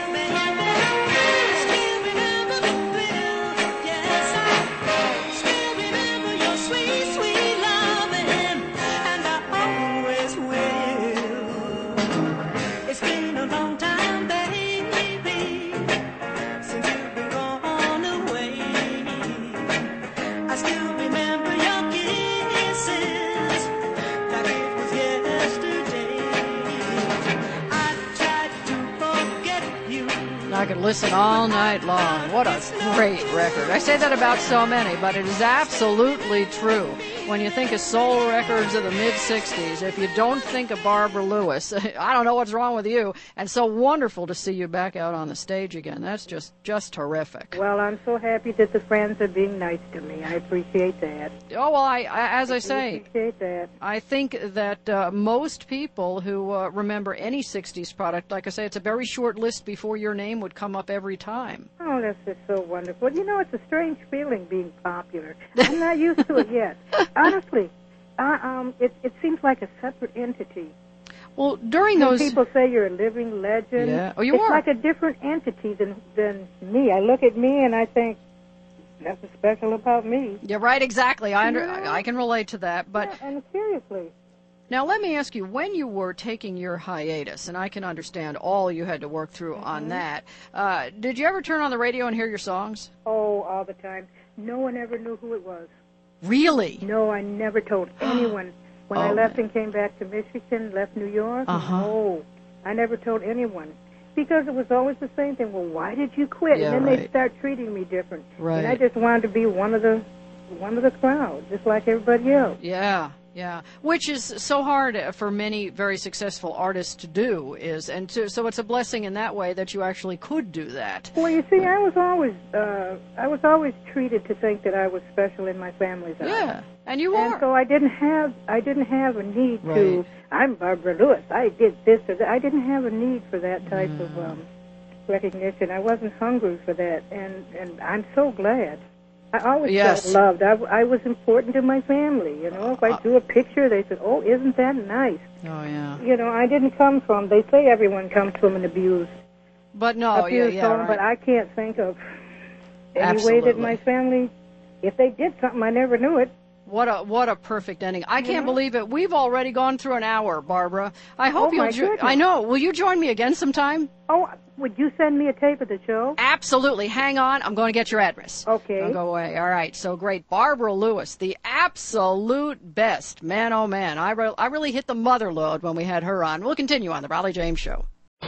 I could listen all night long. What a great record. I say that about so many, but it is absolutely true. When you think of soul records of the mid-sixties, if you don't think of Barbara Lewis, I don't know what's wrong with you. And so wonderful to see you back out on the stage again. That's just, just terrific. Well, I'm so happy that the friends are being nice to me. I appreciate that. Oh, well, I, I as I, I say, appreciate that. I think that uh, most people who uh, remember any sixties product, like I say, it's a very short list before your name would come up every time. Oh, that's just so wonderful. You know, it's a strange feeling being popular. I'm not used to it yet. Honestly, uh, um, it, it seems like a separate entity. Well, during when those... people say you're a living legend, yeah. oh, you it's are. like a different entity than, than me. I look at me and I think, nothing special about me. You're right, exactly. I under, yeah. I can relate to that. But yeah, and seriously. Now, let me ask you, when you were taking your hiatus, and I can understand all you had to work through mm-hmm. on that, uh, did you ever turn on the radio and hear your songs? Oh, all the time. No one ever knew who it was. Really? No, I never told anyone. When oh, I left man. and came back to Michigan, left New York, uh-huh. no, I never told anyone. Because it was always the same thing. Well, why did you quit? Yeah, and then right. they start treating me different. Right. And I just wanted to be one of the one of the crowd, just like everybody else. Yeah. Yeah, which is so hard for many very successful artists to do, is and to, so it's a blessing in that way that you actually could do that. Well, you see, I was always uh, I was always treated to think that I was special in my family's eyes. Yeah, and you and are. And so I didn't have I didn't have a need right. to. I'm Barbara Lewis. I did this or that. I didn't have a need for that type mm. of um, recognition. I wasn't hungry for that, and and I'm so glad. I always yes. felt loved. I, I was important to my family. You know, if I drew a picture, they said, "Oh, isn't that nice?" Oh yeah. You know, I didn't come from. They say everyone comes from an abused, but no, abused yeah, yeah, home. right. But I can't think of any Absolutely. way that my family, if they did something, I never knew it. What a what a perfect ending! I can't you know? believe it. We've already gone through an hour, Barbara. I hope oh, you'll. My Jo- goodness. I know. Will you join me again sometime? Oh, would you send me a tape of the show? Absolutely. Hang on. I'm going to get your address. Okay. Don't go away. All right. So great. Barbara Lewis, the absolute best. Man, oh, man. I, re- I really hit the mother load when we had her on. We'll continue on the Raleigh James Show.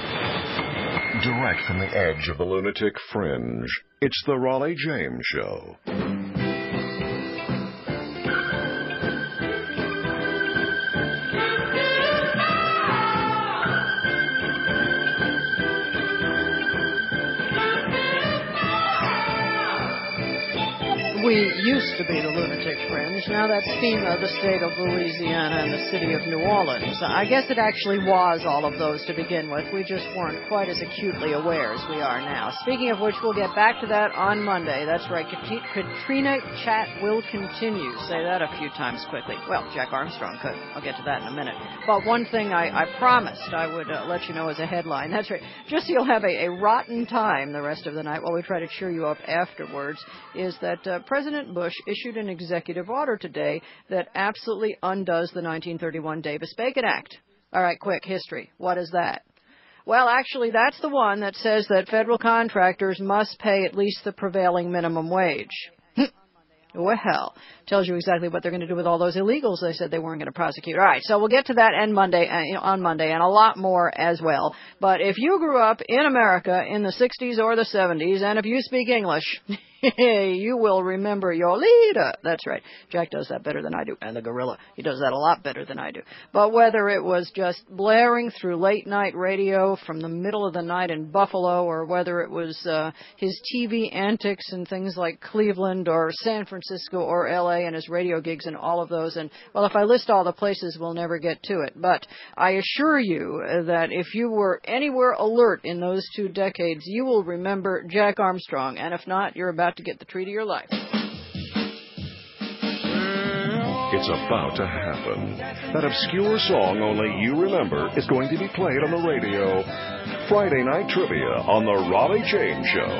Direct from the edge of the lunatic fringe, it's the Raleigh James Show. We used to be the lunatic fringe. Now that's FEMA, the state of Louisiana, and the city of New Orleans. I guess it actually was all of those to begin with. We just weren't quite as acutely aware as we are now. Speaking of which, we'll get back to that on Monday. That's right. Katrina Chat will continue. Say that a few times quickly. Well, Jack Armstrong could. I'll get to that in a minute. But one thing I, I promised I would uh, let you know as a headline. That's right. Just so you'll have a, a rotten time the rest of the night while we try to cheer you up afterwards, is that uh, President Bush issued an executive order today that absolutely undoes the nineteen thirty-one Davis-Bacon Act. All right, quick history. What is that? Well, actually, that's the one that says that federal contractors must pay at least the prevailing minimum wage. Well, tells you exactly what they're going to do with all those illegals they said they weren't going to prosecute. All right, so we'll get to that and Monday, uh, on Monday, and a lot more as well. But if you grew up in America in the sixties or the seventies, and if you speak English, you will remember your leader. That's right. Jack does that better than I do. And the gorilla, he does that a lot better than I do. But whether it was just blaring through late-night radio from the middle of the night in Buffalo, or whether it was uh, his T V antics in things like Cleveland or San Francisco or L A and his radio gigs and all of those. And, well, if I list all the places, we'll never get to it. But I assure you that if you were anywhere alert in those two decades, you will remember Jack Armstrong. And if not, you're about to get the treat of your life. It's about to happen. That obscure song only you remember is going to be played on the radio. Friday Night Trivia on the Raleigh James Show.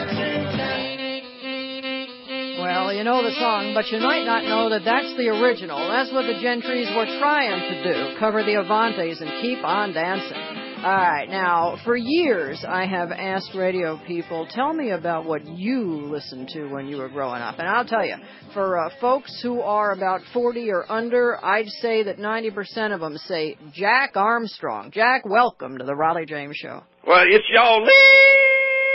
Well, you know the song, but you might not know that that's the original. That's what the Gentrys were trying to do, cover the Avantes and keep on dancing. All right, now, for years I have asked radio people, tell me about what you listened to when you were growing up. And I'll tell you, for uh, folks who are about forty or under, I'd say that ninety percent of them say Jack Armstrong. Jack, welcome to the Raleigh James Show. Well, it's your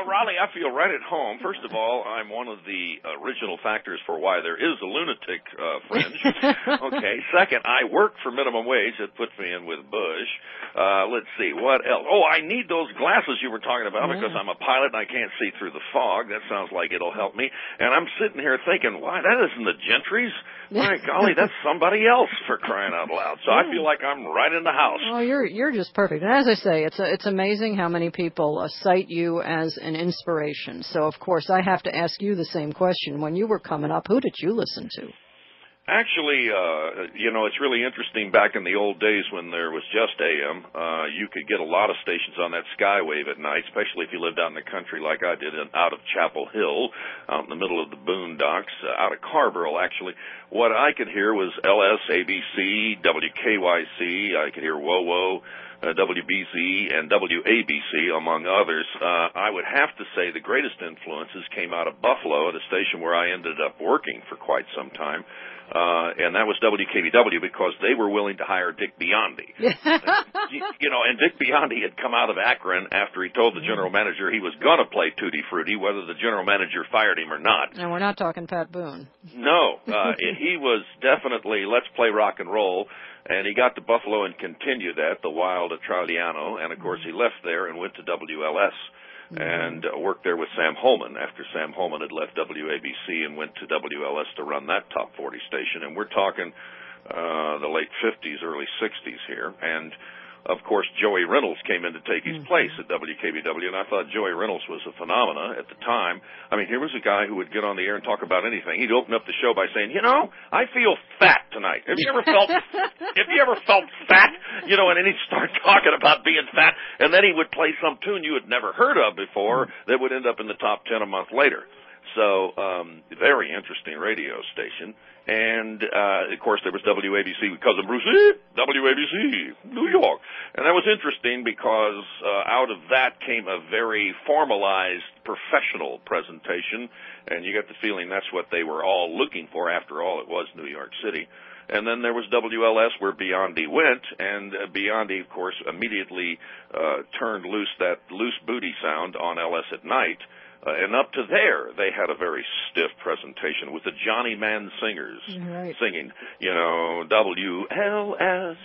Raleigh, I feel right at home. First of all, I'm one of the original factors for why there is a lunatic uh, fringe. Okay. Second, I work for minimum wage. That puts me in with Bush. Uh, let's see, what else? Oh, I need those glasses you were talking about because I'm a pilot and I can't see through the fog. That sounds like it'll help me. And I'm sitting here thinking, why, that isn't the Gentry's? My golly, that's somebody else, for crying out loud. So I feel like I'm right in the house. Well, you're you're just perfect. And as I say, it's a, it's amazing how many people uh, cite you as an inspiration. So, of course, I have to ask you the same question. When you were coming up, who did you listen to? Actually, uh, you know, it's really interesting. Back in the old days when there was just A M, uh, you could get a lot of stations on that skywave at night, especially if you lived out in the country like I did, in, out of Chapel Hill, out in the middle of the boondocks, uh, out of Carrboro, actually. What I could hear was L S, A B C, W K Y C, I could hear WOWO, uh, W B Z, and W A B C, among others. Uh, I would have to say the greatest influences came out of Buffalo, at a station where I ended up working for quite some time. Uh, and that was W K B W because they were willing to hire Dick Biondi. you, you know, and Dick Biondi had come out of Akron after he told the general manager he was going to play Tutti Frutti, whether the general manager fired him or not. And we're not talking Pat Boone. No, uh, he was definitely, let's play rock and roll. And he got to Buffalo and continued that, the wild Italiano. And, of course, he left there and went to W L S. And uh, worked there with Sam Holman after Sam Holman had left W A B C and went to W L S to run that top forty station. And we're talking uh, the late fifties, early sixties here. And, of course, Joey Reynolds came in to take his place at W K B W, and I thought Joey Reynolds was a phenomena at the time. I mean, here was a guy who would get on the air and talk about anything. He'd open up the show by saying, you know, I feel fat tonight. Have you ever felt, have you ever felt fat? You know, and then he'd start talking about being fat, and then he would play some tune you had never heard of before that would end up in the top ten a month later. So, um, very interesting radio station. And, uh, of course, there was W A B C with Cousin Brucey, W A B C, New York. And that was interesting because uh, out of that came a very formalized professional presentation, and you got the feeling that's what they were all looking for. After all, it was New York City. And then there was W L S where Biondi went, and uh, Biondi, of course, immediately uh, turned loose that loose booty sound on L S at night. Uh, and up to there, they had a very stiff presentation with the Johnny Mann singers right. singing, you know, W L S,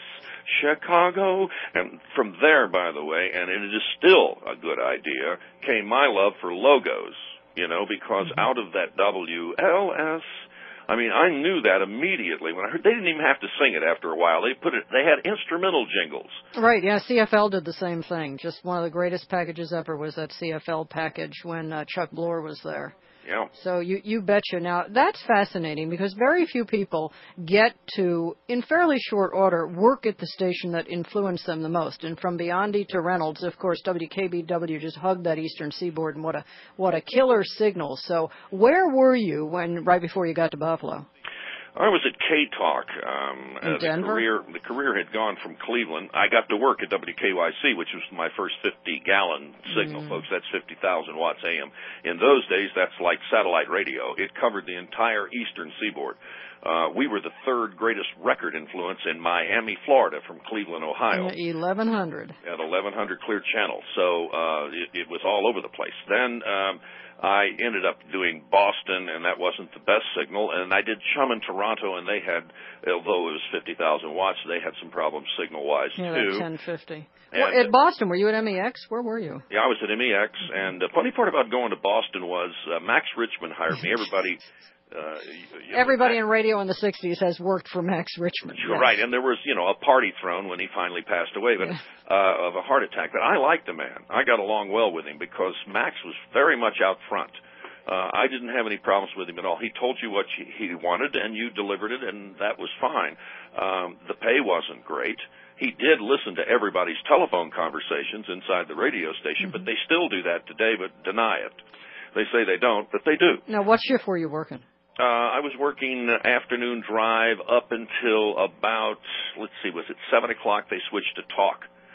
Chicago. And from there, by the way, and it is still a good idea, came my love for logos, you know, because mm-hmm. out of that W L S, I mean, I knew that immediately when I heard. They didn't even have to sing it after a while. They put it. They had instrumental jingles. Right. Yeah. C F L did the same thing. Just one of the greatest packages ever was that C F L package when uh, Chuck Bloor was there. Yeah. So you you betcha. Now that's fascinating because very few people get to, in fairly short order, work at the station that influenced them the most. And from Biondi to Reynolds, of course, W K B W just hugged that Eastern Seaboard, and what a what a killer signal. So where were you when right before you got to Buffalo? I was at K-Talk. Um, In uh, the Denver? career, the career had gone from Cleveland. I got to work at W K Y C, which was my first fifty-gallon signal, mm. folks. That's fifty thousand watts A M. In those days, that's like satellite radio. It covered the entire Eastern Seaboard. Uh, we were the third greatest record influence in Miami, Florida, from Cleveland, Ohio. eleven hundred. At eleven hundred clear channel. So uh, it, it was all over the place. Then um, I ended up doing Boston, and that wasn't the best signal. And I did Chum in Toronto, and they had, although it was fifty thousand watts, they had some problems signal-wise, yeah, too. Yeah, ten fifty. Well, at Boston, were you at M E X? Where were you? Yeah, I was at M E X. And the funny part about going to Boston was uh, Max Richmond hired me. Everybody... Uh, you know, Everybody in radio in the sixties has worked for Max Richmond. You're yes. right, and there was, you know, a party thrown when he finally passed away, but uh, of a heart attack. But I liked the man. I got along well with him because Max was very much out front. Uh, I didn't have any problems with him at all. He told you what he wanted, and you delivered it, and that was fine. Um, the pay wasn't great. He did listen to everybody's telephone conversations inside the radio station, mm-hmm. but they still do that today, but deny it. They say they don't, but they do. Now, what shift were you working? Uh, I was working afternoon drive up until about, let's see, was it seven o'clock? They switched to talk.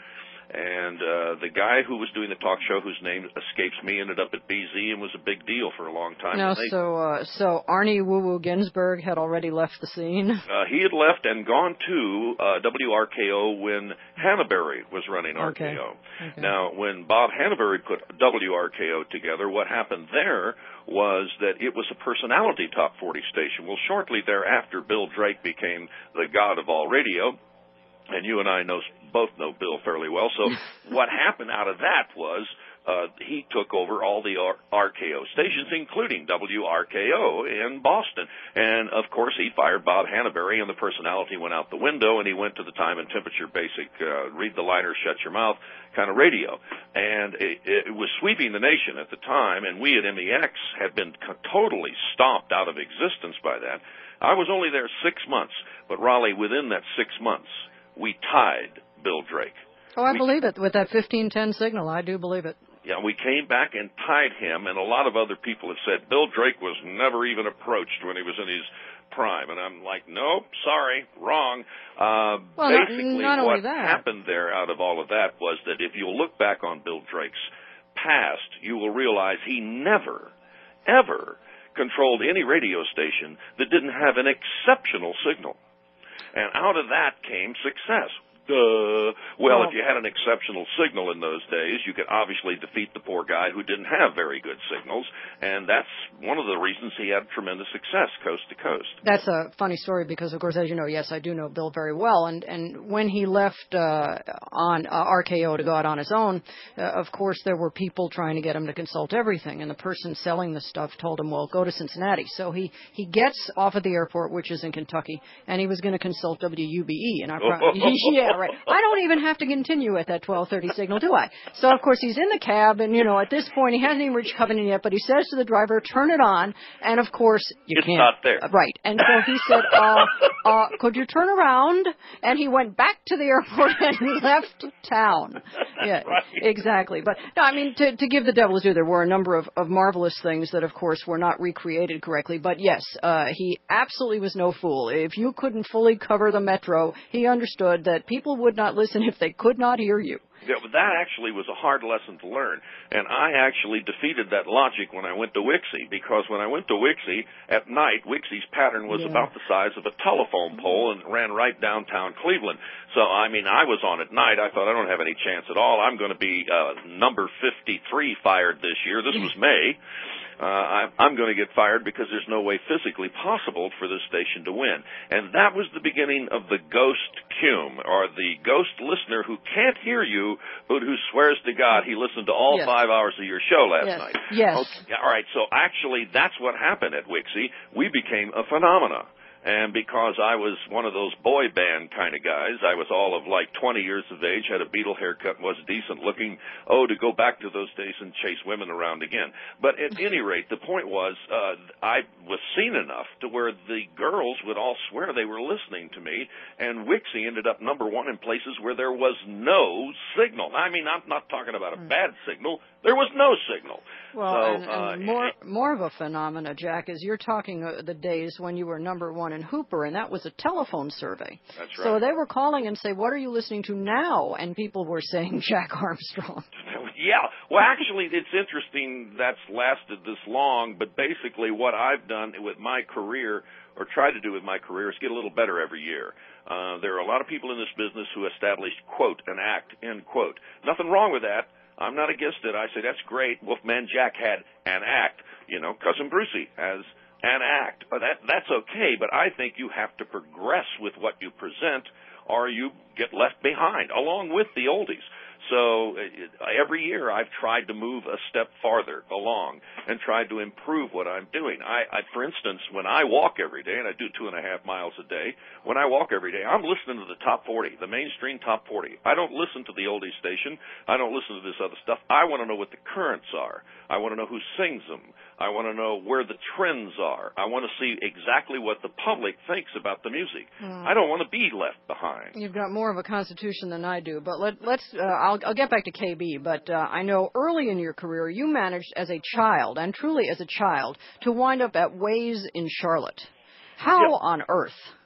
And uh, the guy who was doing the talk show, whose name escapes me, ended up at B Z and was a big deal for a long time. Now, they, so uh, so Arnie Woo Woo Ginsburg had already left the scene? Uh, he had left and gone to uh, W R K O when Hannaberry was running R K O. Okay. Okay. Now, when Bob Hannaberry put W R K O together, what happened there was that it was a personality top forty station. Well, shortly thereafter, Bill Drake became the god of all radio. And you and I know, both know Bill fairly well. So what happened out of that was uh, he took over all the R K O stations, including W R K O in Boston. And, of course, he fired Bob Hannaberry, and the personality went out the window, and he went to the time and temperature basic, uh, read the liner, shut your mouth kind of radio. And it, it was sweeping the nation at the time, and we at M E X had been totally stomped out of existence by that. I was only there six months, but, Raleigh, within that six months, we tied Bill Drake. Oh, I we, believe it. With that fifteen ten signal, I do believe it. Yeah, we came back and tied him, and a lot of other people have said Bill Drake was never even approached when he was in his prime. And I'm like, nope, sorry, wrong. Uh, well, basically, not, not what only that. happened there out of all of that was that if you look back on Bill Drake's past, you will realize he never, ever controlled any radio station that didn't have an exceptional signal. And out of that came success. Duh. Well, if you had an exceptional signal in those days, you could obviously defeat the poor guy who didn't have very good signals, and that's one of the reasons he had tremendous success coast to coast. That's a funny story because, of course, as you know, yes, I do know Bill very well, and, and when he left uh, on uh, R K O to go out on his own, uh, of course, there were people trying to get him to consult everything, and the person selling the stuff told him, well, go to Cincinnati. So he, he gets off at the airport, which is in Kentucky, and he was going to consult W U B E, and I pro- yeah, right. I don't even have to continue at that twelve thirty signal, do I? So, of course, he's in the cab, and, you know, at this point, he hasn't even reached Covenant yet, but he says to the driver, turn it on, and, of course, you it's can't. It's not there. Right. And so he said, uh, uh, could you turn around? And he went back to the airport and left town. Yeah, right. Exactly. But, no, I mean, to, to give the devil his due, there were a number of, of marvelous things that, of course, were not recreated correctly. But, yes, uh, he absolutely was no fool. If you couldn't fully cover the metro, he understood that people would not listen if they could not hear you. Yeah, but that actually was a hard lesson to learn, and I actually defeated that logic when I went to Wixie, because when I went to Wixie, at night, Wixie's pattern was yeah. about the size of a telephone pole and ran right downtown Cleveland. So, I mean, I was on at night. I thought, I don't have any chance at all. I'm going to be uh, number fifty-three fired this year. This was May. Uh, I, I'm going to get fired because there's no way physically possible for this station to win. And that was the beginning of the ghost cume, or the ghost listener who can't hear you, but who swears to God he listened to all yes. five hours of your show last yes. night. Yes. Okay, all right, so actually that's what happened at Wixie. We became a phenomenon. And because I was one of those boy band kind of guys, I was all of like twenty years of age, had a Beatle haircut, was decent looking. Oh, to go back to those days and chase women around again. But at any rate, the point was, uh, I was seen enough to where the girls would all swear they were listening to me, and Wixie ended up number one in places where there was no signal. I mean, I'm not talking about a bad signal. There was no signal. Well, so, and, and uh, more more of a phenomena, Jack, is you're talking uh, the days when you were number one in Hooper, and that was a telephone survey. That's right. So they were calling and say, what are you listening to now? And people were saying Jack Armstrong. Yeah. Well, actually, it's interesting that's lasted this long, but basically what I've done with my career, or tried to do with my career, is get a little better every year. Uh, there are a lot of people in this business who established, quote, an act, end quote. Nothing wrong with that. I'm not against it. I say, that's great. Wolfman Jack had an act. You know, Cousin Brucey has an act. That, that's okay, but I think you have to progress with what you present, or you get left behind, along with the oldies. So every year I've tried to move a step farther along and tried to improve what I'm doing. I, I, for instance, when I walk every day, and I do two and a half miles a day, when I walk every day, I'm listening to the top forty, the mainstream top forty. I don't listen to the oldies station. I don't listen to this other stuff. I want to know what the currents are. I want to know who sings them. I want to know where the trends are. I want to see exactly what the public thinks about the music. Mm. I don't want to be left behind. You've got more of a constitution than I do, but let, let's. Uh, I'll, I'll get back to K B. But uh, I know early in your career you managed as a child, and truly as a child, to wind up at Ways in Charlotte. How yep. on earth?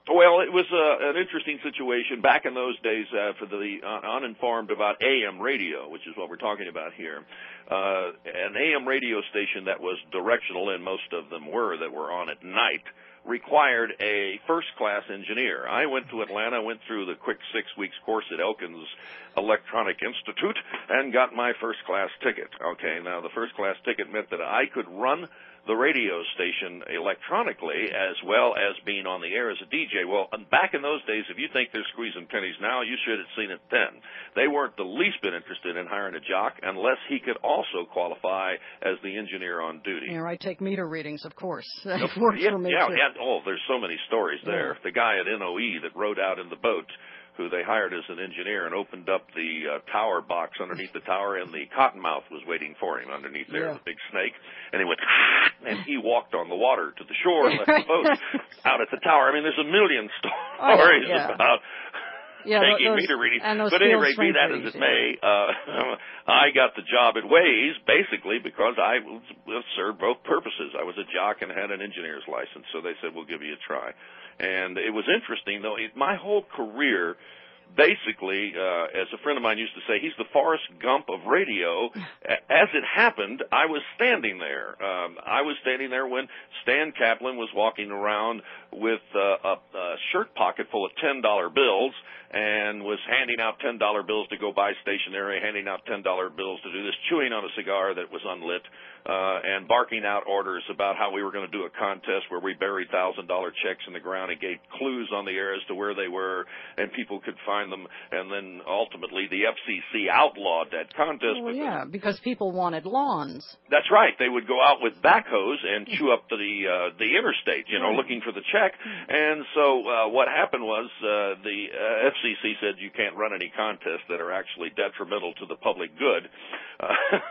Well, it was uh, an interesting situation back in those days uh, for the uh, uninformed about A M radio, which is what we're talking about here. Uh, an A M radio station that was directional, and most of them were, that were on at night, required a first-class engineer. I went to Atlanta, went through the quick six weeks course at Elkins Electronic Institute, and got my first-class ticket. Okay, now the first-class ticket meant that I could run the radio station electronically as well as being on the air as a D J. Well, back in those days, if you think they're squeezing pennies now, you should have seen it then. They weren't the least bit interested in hiring a jock unless he could also qualify as the engineer on duty. Yeah, I take meter readings, of course. That works yeah, for me, yeah, too. yeah. Oh, there's so many stories there. Yeah. The guy at N O E that rode out in the boat, who they hired as an engineer, and opened up the uh, tower box underneath the tower, and the cottonmouth was waiting for him underneath there, yeah. the big snake, and he went, and he walked on the water to the shore and left the boat out at the tower. I mean, there's a million stories oh, yeah. about yeah, taking those, meter readings. But at any rate, be that as it yeah. may, uh, I got the job at Waze basically because I was, served both purposes. I was a jock and had an engineer's license, so they said, we'll give you a try. And it was interesting, though. It, my whole career, basically, uh, as a friend of mine used to say, he's the Forrest Gump of radio. As it happened, I was standing there. Um, I was standing there when Stan Kaplan was walking around with uh, a, a shirt pocket full of ten dollar bills and was handing out ten dollar bills to go buy stationery, handing out ten dollar bills to do this, chewing on a cigar that was unlit, uh, and barking out orders about how we were going to do a contest where we buried one thousand dollar checks in the ground and gave clues on the air as to where they were, and people could find them. And then ultimately the F C C outlawed that contest. Well, yeah, because people wanted lawns. That's right. They would go out with backhoes and chew up the uh, the interstate, you know, right. looking for the check. And so uh, what happened was uh, the uh, F C C said you can't run any contests that are actually detrimental to the public good. Uh,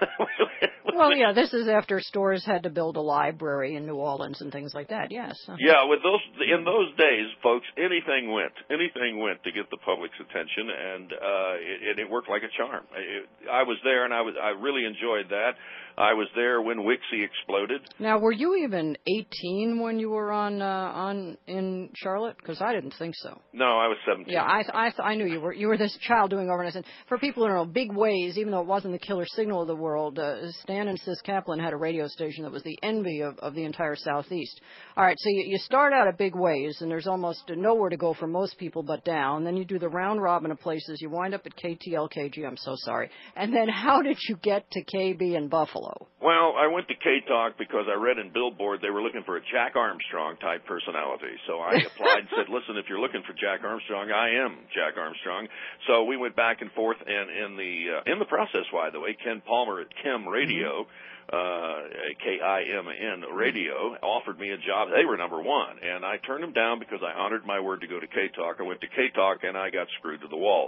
well, yeah, this is after stores had to build a library in New Orleans and things like that, yes. Yeah, with those in those days, folks, anything went. Anything went to get the public's attention, and uh, it, it worked like a charm. It, I was there, and I was I really enjoyed that. I was there when Wixie exploded. Now, were you even eighteen when you were on uh, on in Charlotte? Because I didn't think so. No, I was seventeen. Yeah, I I, I knew you were you were this child doing overnight. And for people who don't know, Big Ways, even though it wasn't the killer signal of the world, uh, Stan and Sis Kaplan had a radio station that was the envy of, of the entire Southeast. All right, so you, you start out at Big Ways, and there's almost nowhere to go for most people but down. Then you do the round robin of places. You wind up at K T L K G. I'm so sorry. And then how did you get to K B in Buffalo? Well, I went to K-Talk because I read in Billboard they were looking for a Jack Armstrong-type personality. So I applied and said, listen, if you're looking for Jack Armstrong, I am Jack Armstrong. So we went back and forth, and in the uh, in the process, by the way, Ken Palmer at Kim Radio, uh, K I M N Radio, offered me a job. They were number one, and I turned them down because I honored my word to go to K-Talk. I went to K-Talk, and I got screwed to the wall.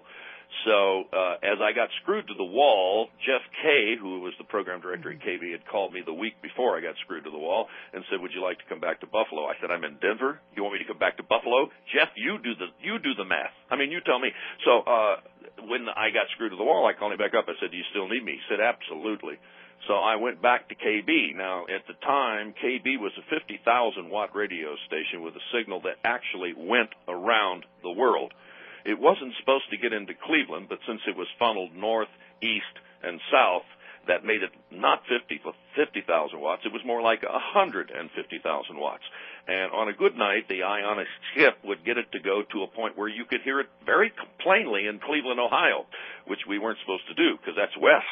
So uh, as I got screwed to the wall, Jeff Kay, who was the program director at K B, had called me the week before I got screwed to the wall and said, would you like to come back to Buffalo? I said, I'm in Denver. You want me to come back to Buffalo? Jeff, you do the you do the math. I mean, you tell me. So uh, when I got screwed to the wall, I called him back up. I said, do you still need me? He said, absolutely. So I went back to K B. Now, at the time, K B was a fifty thousand watt radio station with a signal that actually went around the world. It wasn't supposed to get into Cleveland, but since it was funneled north, east, and south, that made it not fifty thousand watts. It was more like one hundred fifty thousand watts. And on a good night, the ionic chip would get it to go to a point where you could hear it very plainly in Cleveland, Ohio, which we weren't supposed to do because that's west.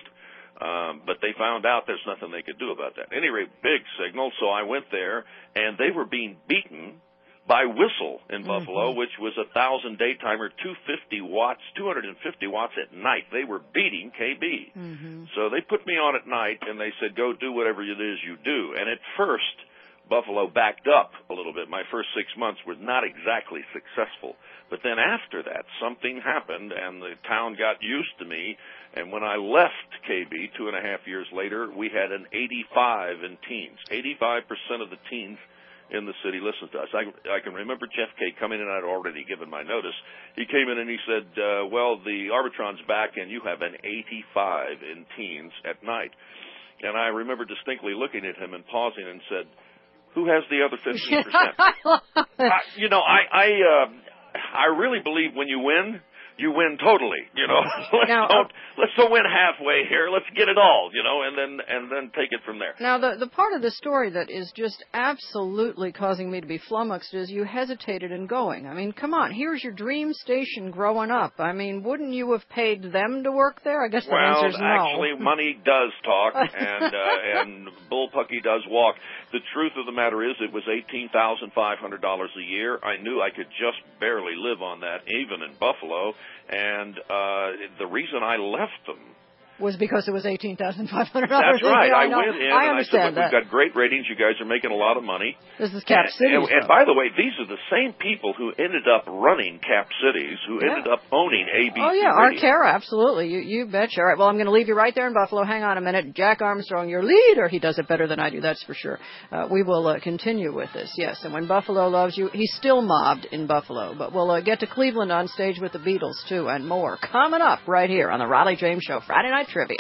Um, but they found out there's nothing they could do about that. At any rate, big signal, so I went there, and they were being beaten by Whistle in Buffalo, mm-hmm. which was a thousand daytimer, two hundred fifty watts, two hundred fifty watts at night. They were beating K B. Mm-hmm. So they put me on at night, and they said, go do whatever it is you do. And at first, Buffalo backed up a little bit. My first six months were not exactly successful. But then after that, something happened, and the town got used to me. And when I left K B two and a half years later, we had an eighty-five in teens. eighty-five percent of the teens in the city listens to us. I, I can remember Jeff Kay coming in. I'd already given my notice. He came in and he said, uh, well, the Arbitron's back and you have an eighty-five in teens at night. And I remember distinctly looking at him and pausing and said, who has the other fifteen percent? uh, you know, I I, uh, I really believe when you win, you win totally, you know. let's now, don't let's don't win halfway here. Let's get it all, you know, and then and then take it from there. Now, the the part of the story that is just absolutely causing me to be flummoxed is you hesitated in going. I mean, come on, here's your dream station growing up. I mean, wouldn't you have paid them to work there? I guess the well, answer's no. actually, money does talk, and uh, and Bullpucky does walk. The truth of the matter is, it was eighteen thousand five hundred dollars a year. I knew I could just barely live on that, even in Buffalo. And uh, the reason I left them was because it was eighteen thousand five hundred dollars. That's right. I, I went in I and I said, look, that. we've got great ratings. You guys are making a lot of money. This is Cap Cities. And, and, and by the way, these are the same people who ended up running Cap Cities, who yeah. ended up owning A B C Oh, yeah, Radio. Art Cara, absolutely. You, you betcha. All right, well, I'm going to leave you right there in Buffalo. Hang on a minute. Jack Armstrong, your leader. He does it better than I do, that's for sure. Uh, we will uh, continue with this, yes. And when Buffalo loves you, he's still mobbed in Buffalo. But we'll uh, get to Cleveland on stage with the Beatles, too, and more. Coming up right here on the Raleigh James Show, Friday Night Trivia.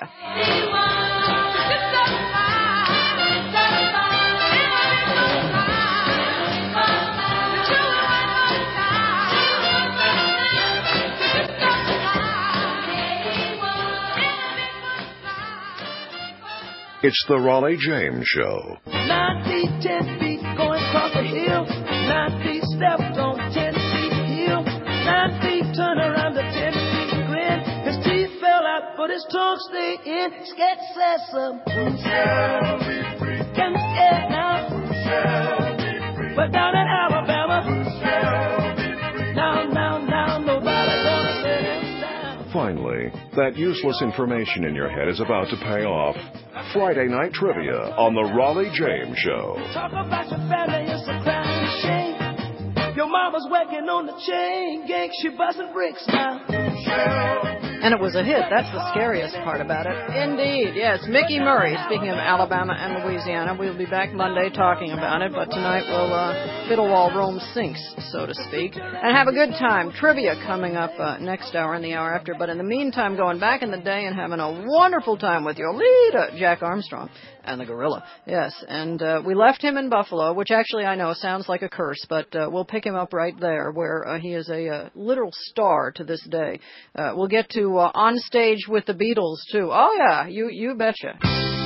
It's the Raleigh James Show. Nine feet, ten feet, going across the hill. Nine feet, stepped on ten feet hill. Nine feet, turn around to ten feet grin. His teeth fell out, but his tongue stayed in. Sketch says some. Who shall be free? Can't get now. Who shall be free? But down in Alabama. Who shall be free? Now, now, now, nobody gonna let him down. Finally, that useless information in your head is about to pay off. Friday Night Trivia on the Raleigh James Show. Talk about your family, it's a crime and shame. Your mama's working on the chain gang, she busting bricks now. And it was a hit. That's the scariest part about it. Indeed, yes. Mickey Murray, speaking of Alabama and Louisiana. We'll be back Monday talking about it, but tonight we'll uh, fiddle while Rome sinks, so to speak. And have a good time. Trivia coming up uh, next hour and the hour after. But in the meantime, going back in the day and having a wonderful time with your leader, Jack Armstrong. And the gorilla, yes. And uh, we left him in Buffalo, which actually I know sounds like a curse, but uh, we'll pick him up right there, where uh, he is a uh, literal star to this day. Uh, we'll get to uh, On Stage with the Beatles, too. Oh, yeah, you, you betcha.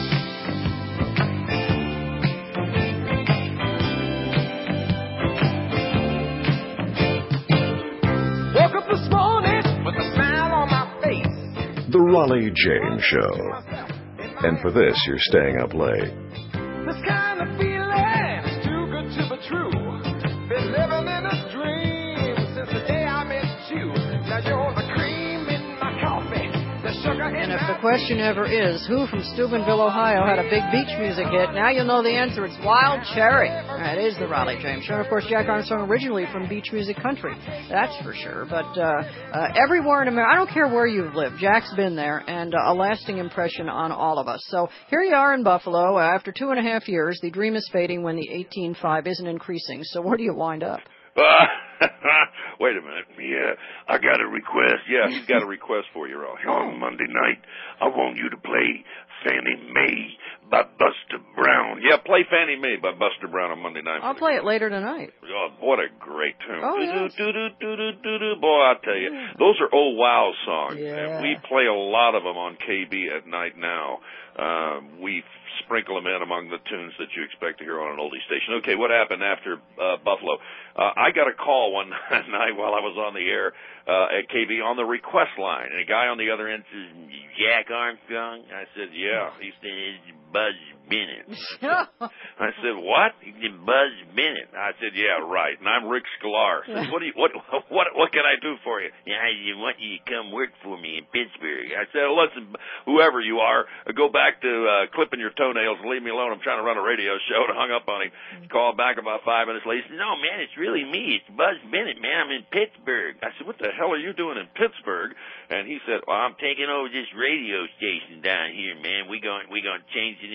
Woke up this morning with a smile on my face. The Raleigh James Show. And for this, you're staying up late. This kind of feeling is too good to be true. Been living in a dream since the day I met you. Now you're the cream in my coffee, the sugar in And if my the question ever is, who from Steubenville, Ohio had a big beach music hit, now you'll know the answer. It's Wild Cherry. That is the Raleigh James Show. And, of course, Jack Armstrong originally from beach music country. That's for sure. But uh, uh, everywhere in America, I don't care where you've lived, Jack's been there, and uh, a lasting impression on all of us. So here you are in Buffalo. Uh, after two and a half years, the dream is fading when the eighteen five isn't increasing. So where do you wind up? Uh, wait a minute. Yeah, I got a request. Yeah, he's got a request for you, Raleigh. On Monday night, I want you to play Fannie Mae by Buster Brown. Yeah, play Fannie Mae by Buster Brown on Monday night. I'll play it later tonight. Oh, what a great tune. Oh, yes. do, do, do, do, do, do. Boy, I tell you, those are old wow songs. Yeah. And we play a lot of them on K B at night now. Uh, we sprinkle them in among the tunes that you expect to hear on an oldie station. Okay, what happened after uh, Buffalo? Uh, I got a call one night while I was on the air uh, at K B on the request line, and a guy on the other end says, Jack Armstrong? I said, yeah. He said, it's Buzz Bennett. I said, I said, what? He said, Buzz Bennett. I said, yeah, right. And I'm Rick Sklar. I said, what do you, what, what, what can I do for you? Yeah, I want you to come work for me in Pittsburgh. I said, listen, whoever you are, go back to uh, clipping your toenails and leave me alone. I'm trying to run a radio show. And I hung up on him. Called back about five minutes later. He said, no, man, it's really me. It's Buzz Bennett, man. I'm in Pittsburgh. I said, what the hell are you doing in Pittsburgh? And he said, well, I'm taking over this radio station down here, man. We're going, we're going to change it into a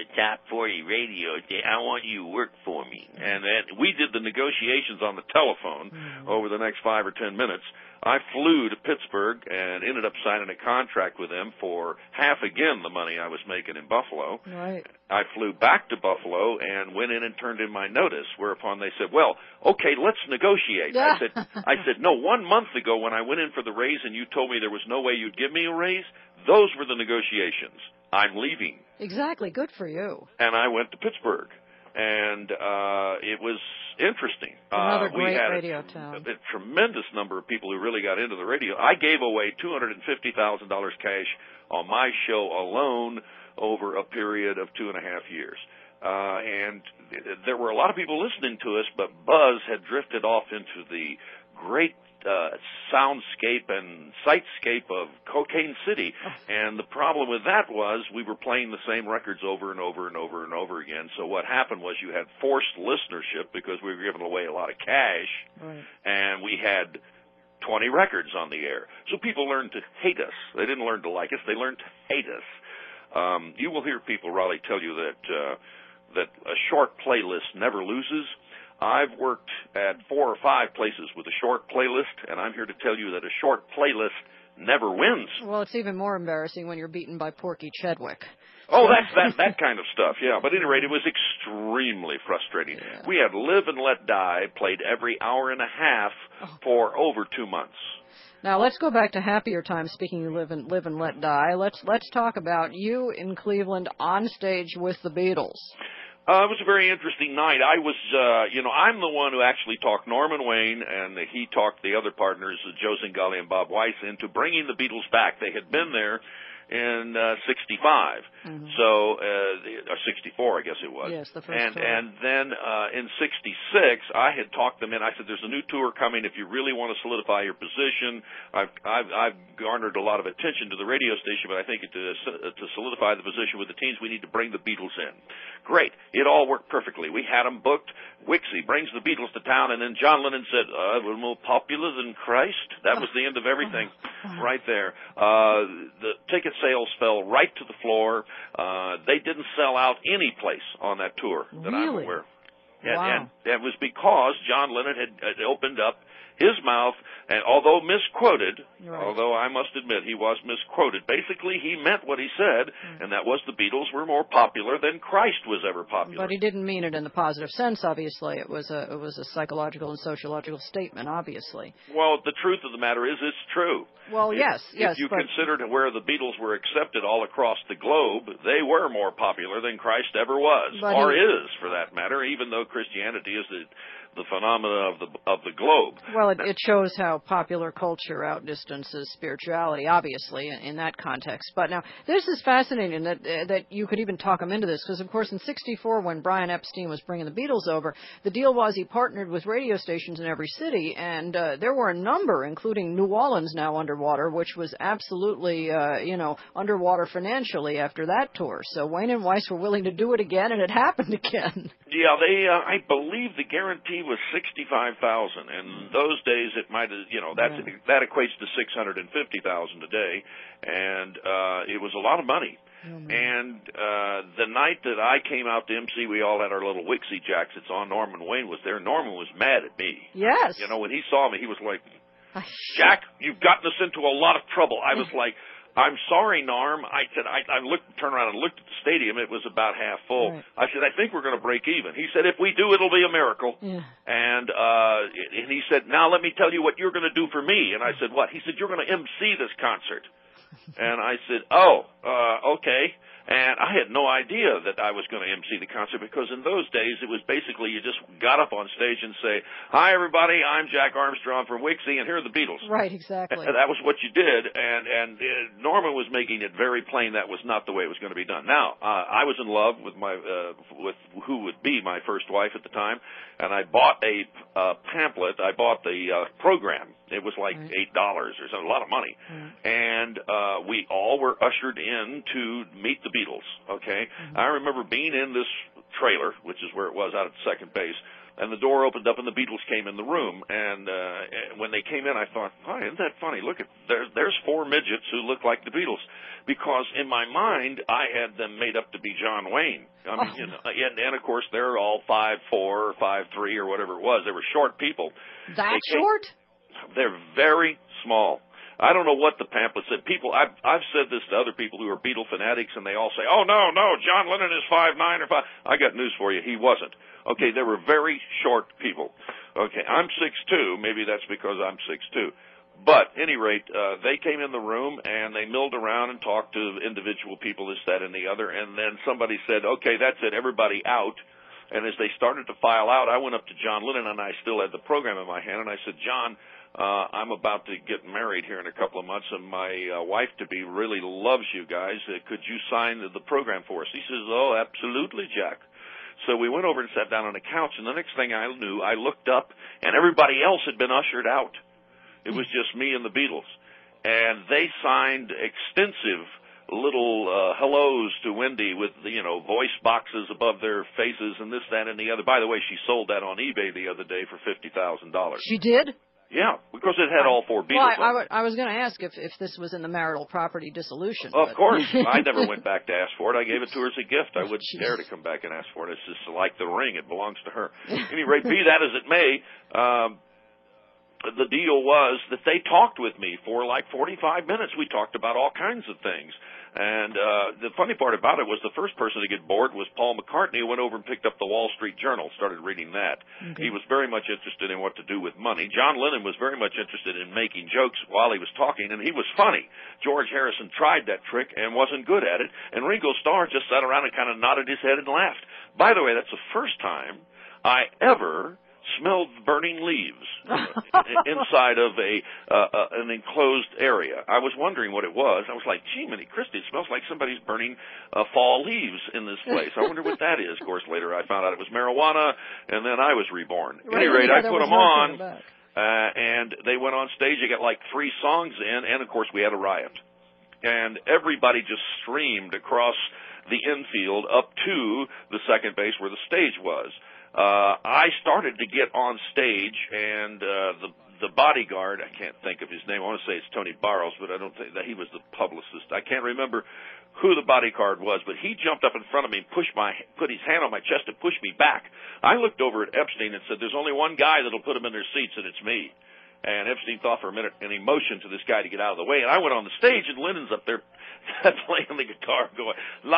the top forty radio. I want you to work for me. And then we did the negotiations on the telephone mm-hmm. over the next five or ten minutes. I flew to Pittsburgh and ended up signing a contract with them for half again the money I was making in Buffalo. Right. I flew back to Buffalo and went in and turned in my notice, whereupon they said, well, okay, let's negotiate. I said, I said, no, one month ago when I went in for the raise and you told me there was no way you'd give me a raise, those were the negotiations. I'm leaving. Exactly. Good for you. And I went to Pittsburgh. And uh, it was interesting. Another uh, we great had radio a, town. a tremendous number of people who really got into the radio. I gave away two hundred fifty thousand dollars cash on my show alone over a period of two and a half years. Uh, and there were a lot of people listening to us, but Buzz had drifted off into the great uh, soundscape and sightscape of Cocaine City. And the problem with that was we were playing the same records over and over and over and over again. So what happened was you had forced listenership because we were giving away a lot of cash, right. and we had twenty records on the air. So people learned to hate us. They didn't learn to like us. They learned to hate us. Um, you will hear people, Raleigh, tell you that uh, that a short playlist never loses. I've worked at four or five places with a short playlist, and I'm here to tell you that a short playlist never wins. Well, it's even more embarrassing when you're beaten by Porky Chedwick. Oh, that's that that kind of stuff, yeah. But at any rate, it was extremely frustrating. Yeah. We had Live and Let Die played every hour and a half oh. for over two months. Now let's go back to happier times. Speaking of Live and Live and Let Die, let's let's talk about you in Cleveland on stage with the Beatles. Uh, it was a very interesting night. I was, uh, you know, I'm the one who actually talked Norman Wayne, and he talked the other partners, Joe Zingale and Bob Weiss, into bringing the Beatles back. They had been there in uh, sixty-five, mm-hmm. so uh, or sixty-four, I guess it was. Yes, the first and tour. and then uh, in sixty-six, I had talked them in. I said, "There's a new tour coming. If you really want to solidify your position, I've I've, I've garnered a lot of attention to the radio station, but I think to to solidify the position with the teens, we need to bring the Beatles in." Great, it all worked perfectly. We had them booked. Wixie brings the Beatles to town, and then John Lennon said, uh, "We're more popular than Christ." That was the end of everything, right there. Uh, the ticket sales fell right to the floor. Uh, they didn't sell out any place on that tour that really? I'm aware. And, wow. and that was because John Lennon had, had opened up his mouth, and although misquoted, right. although I must admit he was misquoted, basically he meant what he said, mm. and that was the Beatles were more popular than Christ was ever popular. But he didn't mean it in the positive sense, obviously. It was a it was a psychological and sociological statement, obviously. Well, the truth of the matter is it's true. Well, if, yes, yes. If you but... considered where the Beatles were accepted all across the globe, they were more popular than Christ ever was, but or he... is, for that matter, even though Christianity is the the phenomena of the of the globe. Well, it, it shows how popular culture outdistances spirituality, obviously, in, in that context. But now, this is fascinating that uh, that you could even talk him into this, because, of course, in sixty-four, when Brian Epstein was bringing the Beatles over, the deal was he partnered with radio stations in every city, and uh, there were a number, including New Orleans now underwater, which was absolutely, uh, you know, underwater financially after that tour. So Wayne and Weiss were willing to do it again, and it happened again. Yeah, they. Uh, I believe the guarantee was sixty-five thousand, and those days it might have, you know, that's yeah. that equates to six hundred and fifty thousand a day, and uh, it was a lot of money. Mm-hmm. And uh, the night that I came out to M C, we all had our little Wixie jackets on. Norman Wayne was there. Norman was mad at me. Yes. You know, when he saw me, he was like, "Jack, you've gotten us into a lot of trouble." I was like, "I'm sorry, Norm." I said, I, I looked, turned around and looked at the stadium. It was about half full. Right. I said, "I think we're going to break even." He said, "If we do, it'll be a miracle." Yeah. And uh, and he said, "Now let me tell you what you're going to do for me." And I said, "What?" He said, "You're going to M C this concert." And I said, "Oh, uh, okay." And I had no idea that I was going to M C the concert, because in those days it was basically you just got up on stage and say, "Hi, everybody, I'm Jack Armstrong from Wixie, and here are the Beatles." Right, exactly. And that was what you did, and and uh, Norman was making it very plain that was not the way it was going to be done. Now, uh, I was in love with my uh, with who would be my first wife at the time, and I bought a uh, pamphlet. I bought the uh, program. It was like right. eight dollars or something, a lot of money, right. and uh, we all were ushered in to meet the Beatles, okay? Mm-hmm. I remember being in this trailer, which is where it was out at second base, and the door opened up and the Beatles came in the room. And uh, when they came in, I thought, oh, isn't that funny? Look, at there, there's four midgets who look like the Beatles. Because in my mind, I had them made up to be John Wayne. I mean, oh. you know, and, and of course, they're all five four or five three or whatever it was. They were short people. That came, short? They're very small. I don't know what the pamphlet said. People, I've, I've said this to other people who are Beatle fanatics, and they all say, oh, no, no, John Lennon is five nine or five. I got news for you. He wasn't. Okay, they were very short people. Okay, I'm six two. Maybe that's because I'm six two. But, at any rate, uh, they came in the room, and they milled around and talked to individual people, this, that, and the other, and then somebody said, okay, that's it, everybody out. And as they started to file out, I went up to John Lennon, and I still had the program in my hand, and I said, John, uh, I'm about to get married here in a couple of months, and my uh, wife-to-be really loves you guys. Uh, could you sign the, the program for us? He says, oh, absolutely, Jack. So we went over and sat down on the couch, and the next thing I knew, I looked up, and everybody else had been ushered out. It was just me and the Beatles. And they signed extensive little uh, hellos to Wendy with, you know, voice boxes above their faces and this, that, and the other. By the way, she sold that on eBay the other day for fifty thousand dollars. She did? Yeah, because it had all four Beatles. Well, I, I, w- I was going to ask if, if this was in the marital property dissolution. Of but. course. I never went back to ask for it. I gave it to her as a gift. I wouldn't Jeez. dare to come back and ask for it. It's just like the ring. It belongs to her. At any rate, be that as it may, um, the deal was that they talked with me for like forty-five minutes. We talked about all kinds of things. And uh, the funny part about it was the first person to get bored was Paul McCartney, who went over and picked up the Wall Street Journal, started reading that. Okay. He was very much interested in what to do with money. John Lennon was very much interested in making jokes while he was talking, and he was funny. George Harrison tried that trick and wasn't good at it, and Ringo Starr just sat around and kind of nodded his head and laughed. By the way, that's the first time I ever smelled burning leaves inside of a uh, uh, an enclosed area. I was wondering what it was. I was like, gee, Minnie Christie, it smells like somebody's burning uh, fall leaves in this place. I wonder what that is. Of course, later I found out it was marijuana, and then I was reborn. At any rate, I put them on, uh, and they went on stage. They got like three songs in, and, of course, we had a riot. And everybody just streamed across the infield up to the second base where the stage was. Uh, I started to get on stage, and uh, the the bodyguard, I can't think of his name. I want to say it's Tony Barrows, but I don't think that he was the publicist. I can't remember who the bodyguard was, but he jumped up in front of me and pushed my, put his hand on my chest and pushed me back. I looked over at Epstein and said, there's only one guy that'll put them in their seats, and it's me. And Epstein thought for a minute, and he motioned to this guy to get out of the way. And I went on the stage, and Lennon's up there playing the guitar, going,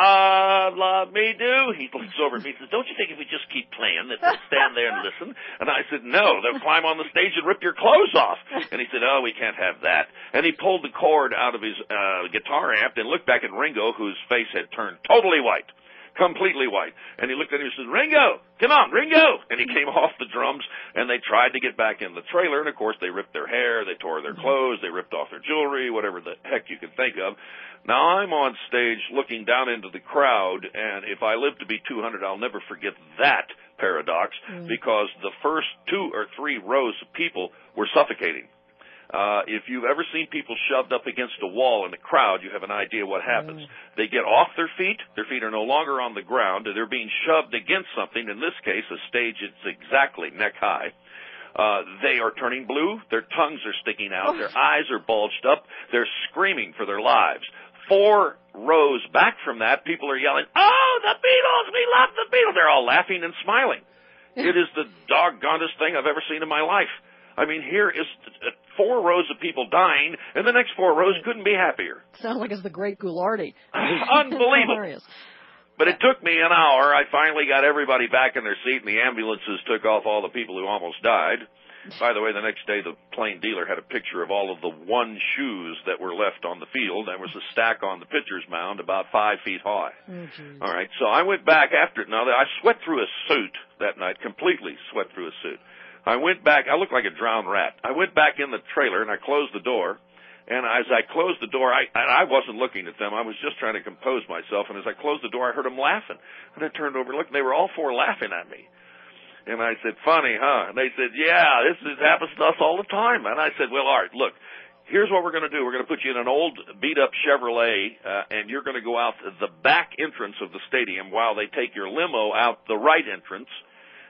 la, la, me do. He looks over at me and says, don't you think if we just keep playing that they'll stand there and listen? And I said, no, they'll climb on the stage and rip your clothes off. And he said, oh, we can't have that. And he pulled the cord out of his uh, guitar amp and looked back at Ringo, whose face had turned totally white. Completely white. And he looked at him and said, Ringo, come on, Ringo. And he came off the drums, and they tried to get back in the trailer. And, of course, they ripped their hair, they tore their clothes, they ripped off their jewelry, whatever the heck you can think of. Now, I'm on stage looking down into the crowd, and if I live to be two hundred, I'll never forget that paradox, mm. because the first two or three rows of people were suffocating. Uh, if you've ever seen people shoved up against a wall in a crowd, you have an idea what happens. Mm. They get off their feet. Their feet are no longer on the ground. They're being shoved against something. In this case, a stage that's exactly neck high. Uh, they are turning blue. Their tongues are sticking out. Oh. Their eyes are bulged up. They're screaming for their lives. Four rows back from that, people are yelling, oh, the Beatles, we love the Beatles. They're all laughing and smiling. It is the doggonest thing I've ever seen in my life. I mean, here is four rows of people dying, and the next four rows couldn't be happier. Sounds like it's the Great Goulardi. Unbelievable. But it took me an hour. I finally got everybody back in their seat, and the ambulances took off all the people who almost died. By the way, the next day, the plain dealer had a picture of all of the one shoes that were left on the field. There was a stack on the pitcher's mound about five feet high. Oh, all right, so I went back after it. Now, I sweat through a suit that night, completely sweat through a suit. I went back. I looked like a drowned rat. I went back in the trailer, and I closed the door. And as I closed the door, I, and I wasn't looking at them. I was just trying to compose myself. And as I closed the door, I heard them laughing. And I turned over and looked, and they were all four laughing at me. And I said, funny, huh? And they said, yeah, this is, happens to us all the time. And I said, well, all right, look, here's what we're going to do. We're going to put you in an old beat-up Chevrolet, uh, and you're going to go out the back entrance of the stadium while they take your limo out the right entrance.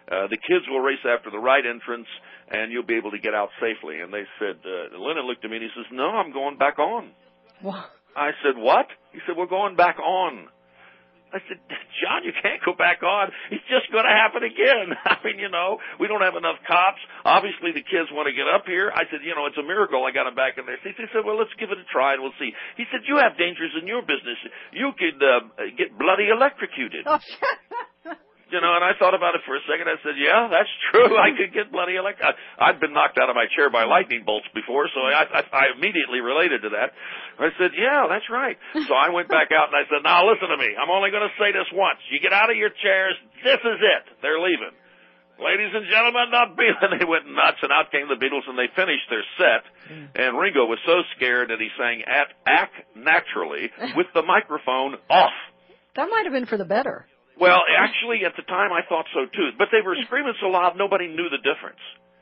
Uh, the kids will race after the right entrance, and you'll be able to get out safely. And they said, uh, Lennon looked at me and he says, no, I'm going back on. What? I said, what? He said, we're going back on. I said, John, you can't go back on. It's just going to happen again. I mean, you know, we don't have enough cops. Obviously, the kids want to get up here. I said, you know, it's a miracle I got them back in there. He said, well, let's give it a try and we'll see. He said, you have dangers in your business. You could uh, get bloody electrocuted. Oh, you know, and I thought about it for a second. I said, yeah, that's true. I could get bloody electrocuted. I've been knocked out of my chair by lightning bolts before, so I, I, I immediately related to that. I said, yeah, that's right. So I went back out and I said, now listen to me. I'm only going to say this once. You get out of your chairs. This is it. They're leaving. Ladies and gentlemen, the Beatles. They went nuts, and out came the Beatles, and they finished their set. And Ringo was so scared that he sang at Act Naturally with the microphone off. That might have been for the better. Well, actually, at the time, I thought so, too. But they were screaming so loud, nobody knew the difference.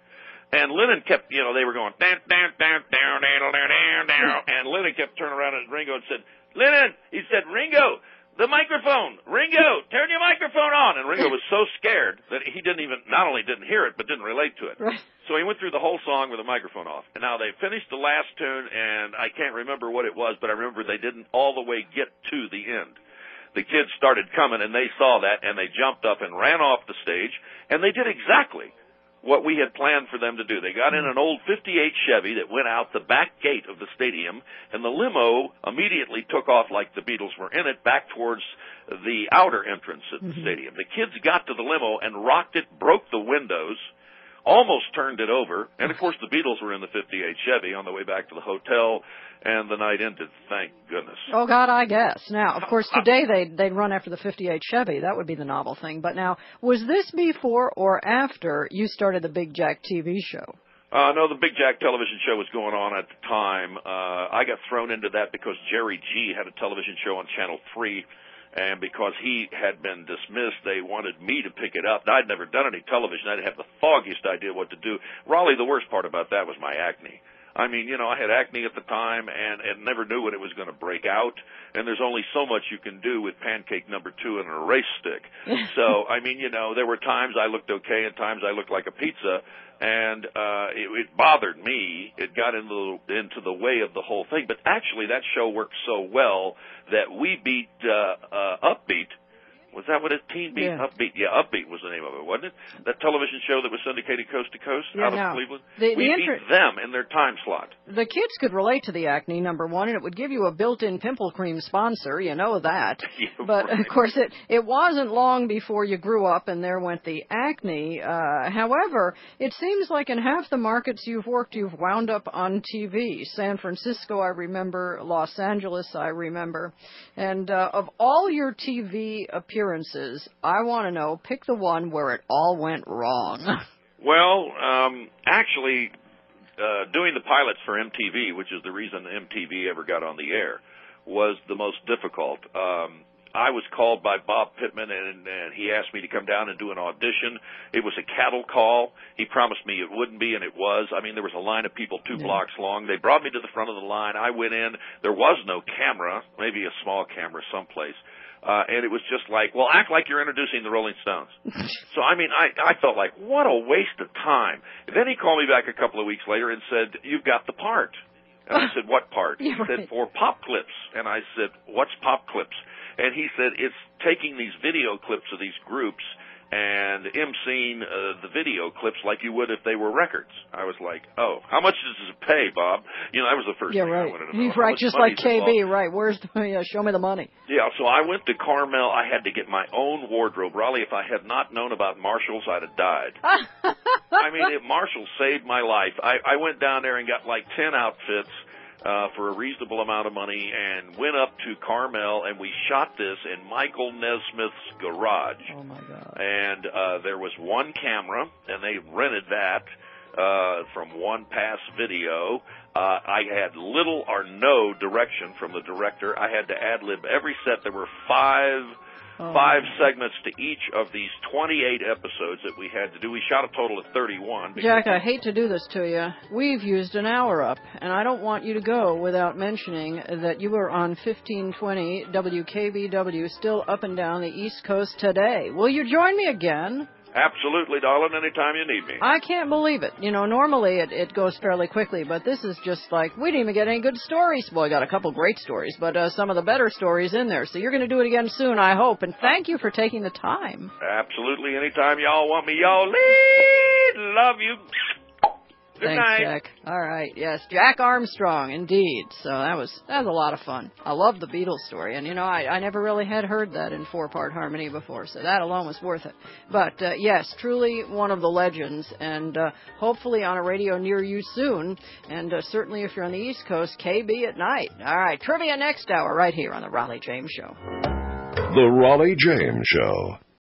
And Lennon kept, you know, they were going, down, down, down, down, down, down, down. And Lennon kept turning around at Ringo and said, Lennon, he said, Ringo, the microphone, Ringo, turn your microphone on. And Ringo was so scared that he didn't even, not only didn't hear it, but didn't relate to it. Right. So he went through the whole song with the microphone off. And now they finished the last tune, and I can't remember what it was, but I remember they didn't all the way get to the end. The kids started coming, and they saw that, and they jumped up and ran off the stage, and they did exactly what we had planned for them to do. They got in an old fifty-eight Chevy that went out the back gate of the stadium, and the limo immediately took off like the Beatles were in it back towards the outer entrance of the mm-hmm. stadium. The kids got to the limo and rocked it, broke the windows, almost turned it over, and of course the Beatles were in the fifty-eight Chevy on the way back to the hotel, and the night ended, thank goodness. Oh, God, I guess. Now, of course, today they'd, they'd run after the fifty-eight Chevy. That would be the novel thing. But now, was this before or after you started the Big Jack T V show? Uh, no, the Big Jack television show was going on at the time. Uh, I got thrown into that because Jerry G had a television show on Channel three, and because he had been dismissed, they wanted me to pick it up. I'd never done any television. I didn't have the foggiest idea what to do. Raleigh, the worst part about that was my acne. I mean, you know, I had acne at the time and, and never knew when it was going to break out, and there's only so much you can do with pancake number two and an erase stick. So, I mean, you know, there were times I looked okay and times I looked like a pizza, and uh, it, it bothered me. It got into the, into the way of the whole thing. But actually, that show worked so well that we beat uh, uh, Upbeat. Was that what it? Teen Beat? Yeah. Upbeat. Yeah, Upbeat was the name of it, wasn't it? That television show that was syndicated coast to coast yeah, out of no. Cleveland. The, we the beat inter- them in their time slot. The kids could relate to the acne, number one, and it would give you a built-in pimple cream sponsor. You know that. yeah, but, right. of course, it, it wasn't long before you grew up and there went the acne. Uh, however, it seems like in half the markets you've worked, you've wound up on T V. San Francisco, I remember. Los Angeles, I remember. And uh, of all your T V appearances, I want to know, pick the one where it all went wrong. Well, um, actually, uh, doing the pilots for M T V, which is the reason M T V ever got on the air, was the most difficult. Um, I was called by Bob Pittman, and, and he asked me to come down and do an audition. It was a cattle call. He promised me it wouldn't be, and it was. I mean, there was a line of people two yeah. blocks long. They brought me to the front of the line. I went in. There was no camera, maybe a small camera someplace. Uh, and it was just like, well, act like you're introducing the Rolling Stones. So, I mean, I, I felt like, what a waste of time. And then he called me back a couple of weeks later and said, you've got the part. And I said, what part? He yeah, said, right. for Pop Clips. And I said, what's Pop Clips? And he said, it's taking these video clips of these groups and emceeing uh, the video clips like you would if they were records. I was like, oh, how much does it pay, Bob? You know, that was the first yeah, thing right. I wanted to know. Right, just like K B, involved. Right. Where's the, yeah, show me the money. Yeah, so I went to Carmel. I had to get my own wardrobe. Raleigh, if I had not known about Marshalls, I'd have died. I mean, it, Marshalls saved my life. I, I went down there and got like ten outfits uh, for a reasonable amount of money and went up to Carmel, and we shot this in Michael Nesmith's garage. Oh, my God. And uh, there was one camera, and they rented that uh, from One Pass Video. Uh, I had little or no direction from the director. I had to ad-lib every set. There were five... Oh. Five segments to each of these twenty-eight episodes that we had to do. We shot a total of thirty-one. Jack, I hate to do this to you. We've used an hour up, and I don't want you to go without mentioning that you were on fifteen twenty W K B W, still up and down the East Coast today. Will you join me again? Absolutely, darling, anytime you need me. I can't believe it. You know, normally it, it goes fairly quickly, but this is just like, we didn't even get any good stories. Well, I got a couple great stories, but uh, some of the better stories in there. So you're going to do it again soon, I hope. And thank you for taking the time. Absolutely, anytime y'all want me, y'all lead. Love you. Good Thanks, night. Jack. All right, yes, Jack Armstrong, indeed. So that was that was a lot of fun. I love the Beatles story, and you know, I, I never really had heard that in four-part harmony before, so that alone was worth it. But uh, yes, truly one of the legends, and uh, hopefully on a radio near you soon, and uh, certainly if you're on the East Coast, K B at night. All right, trivia next hour right here on the Raleigh James Show. The Raleigh James Show.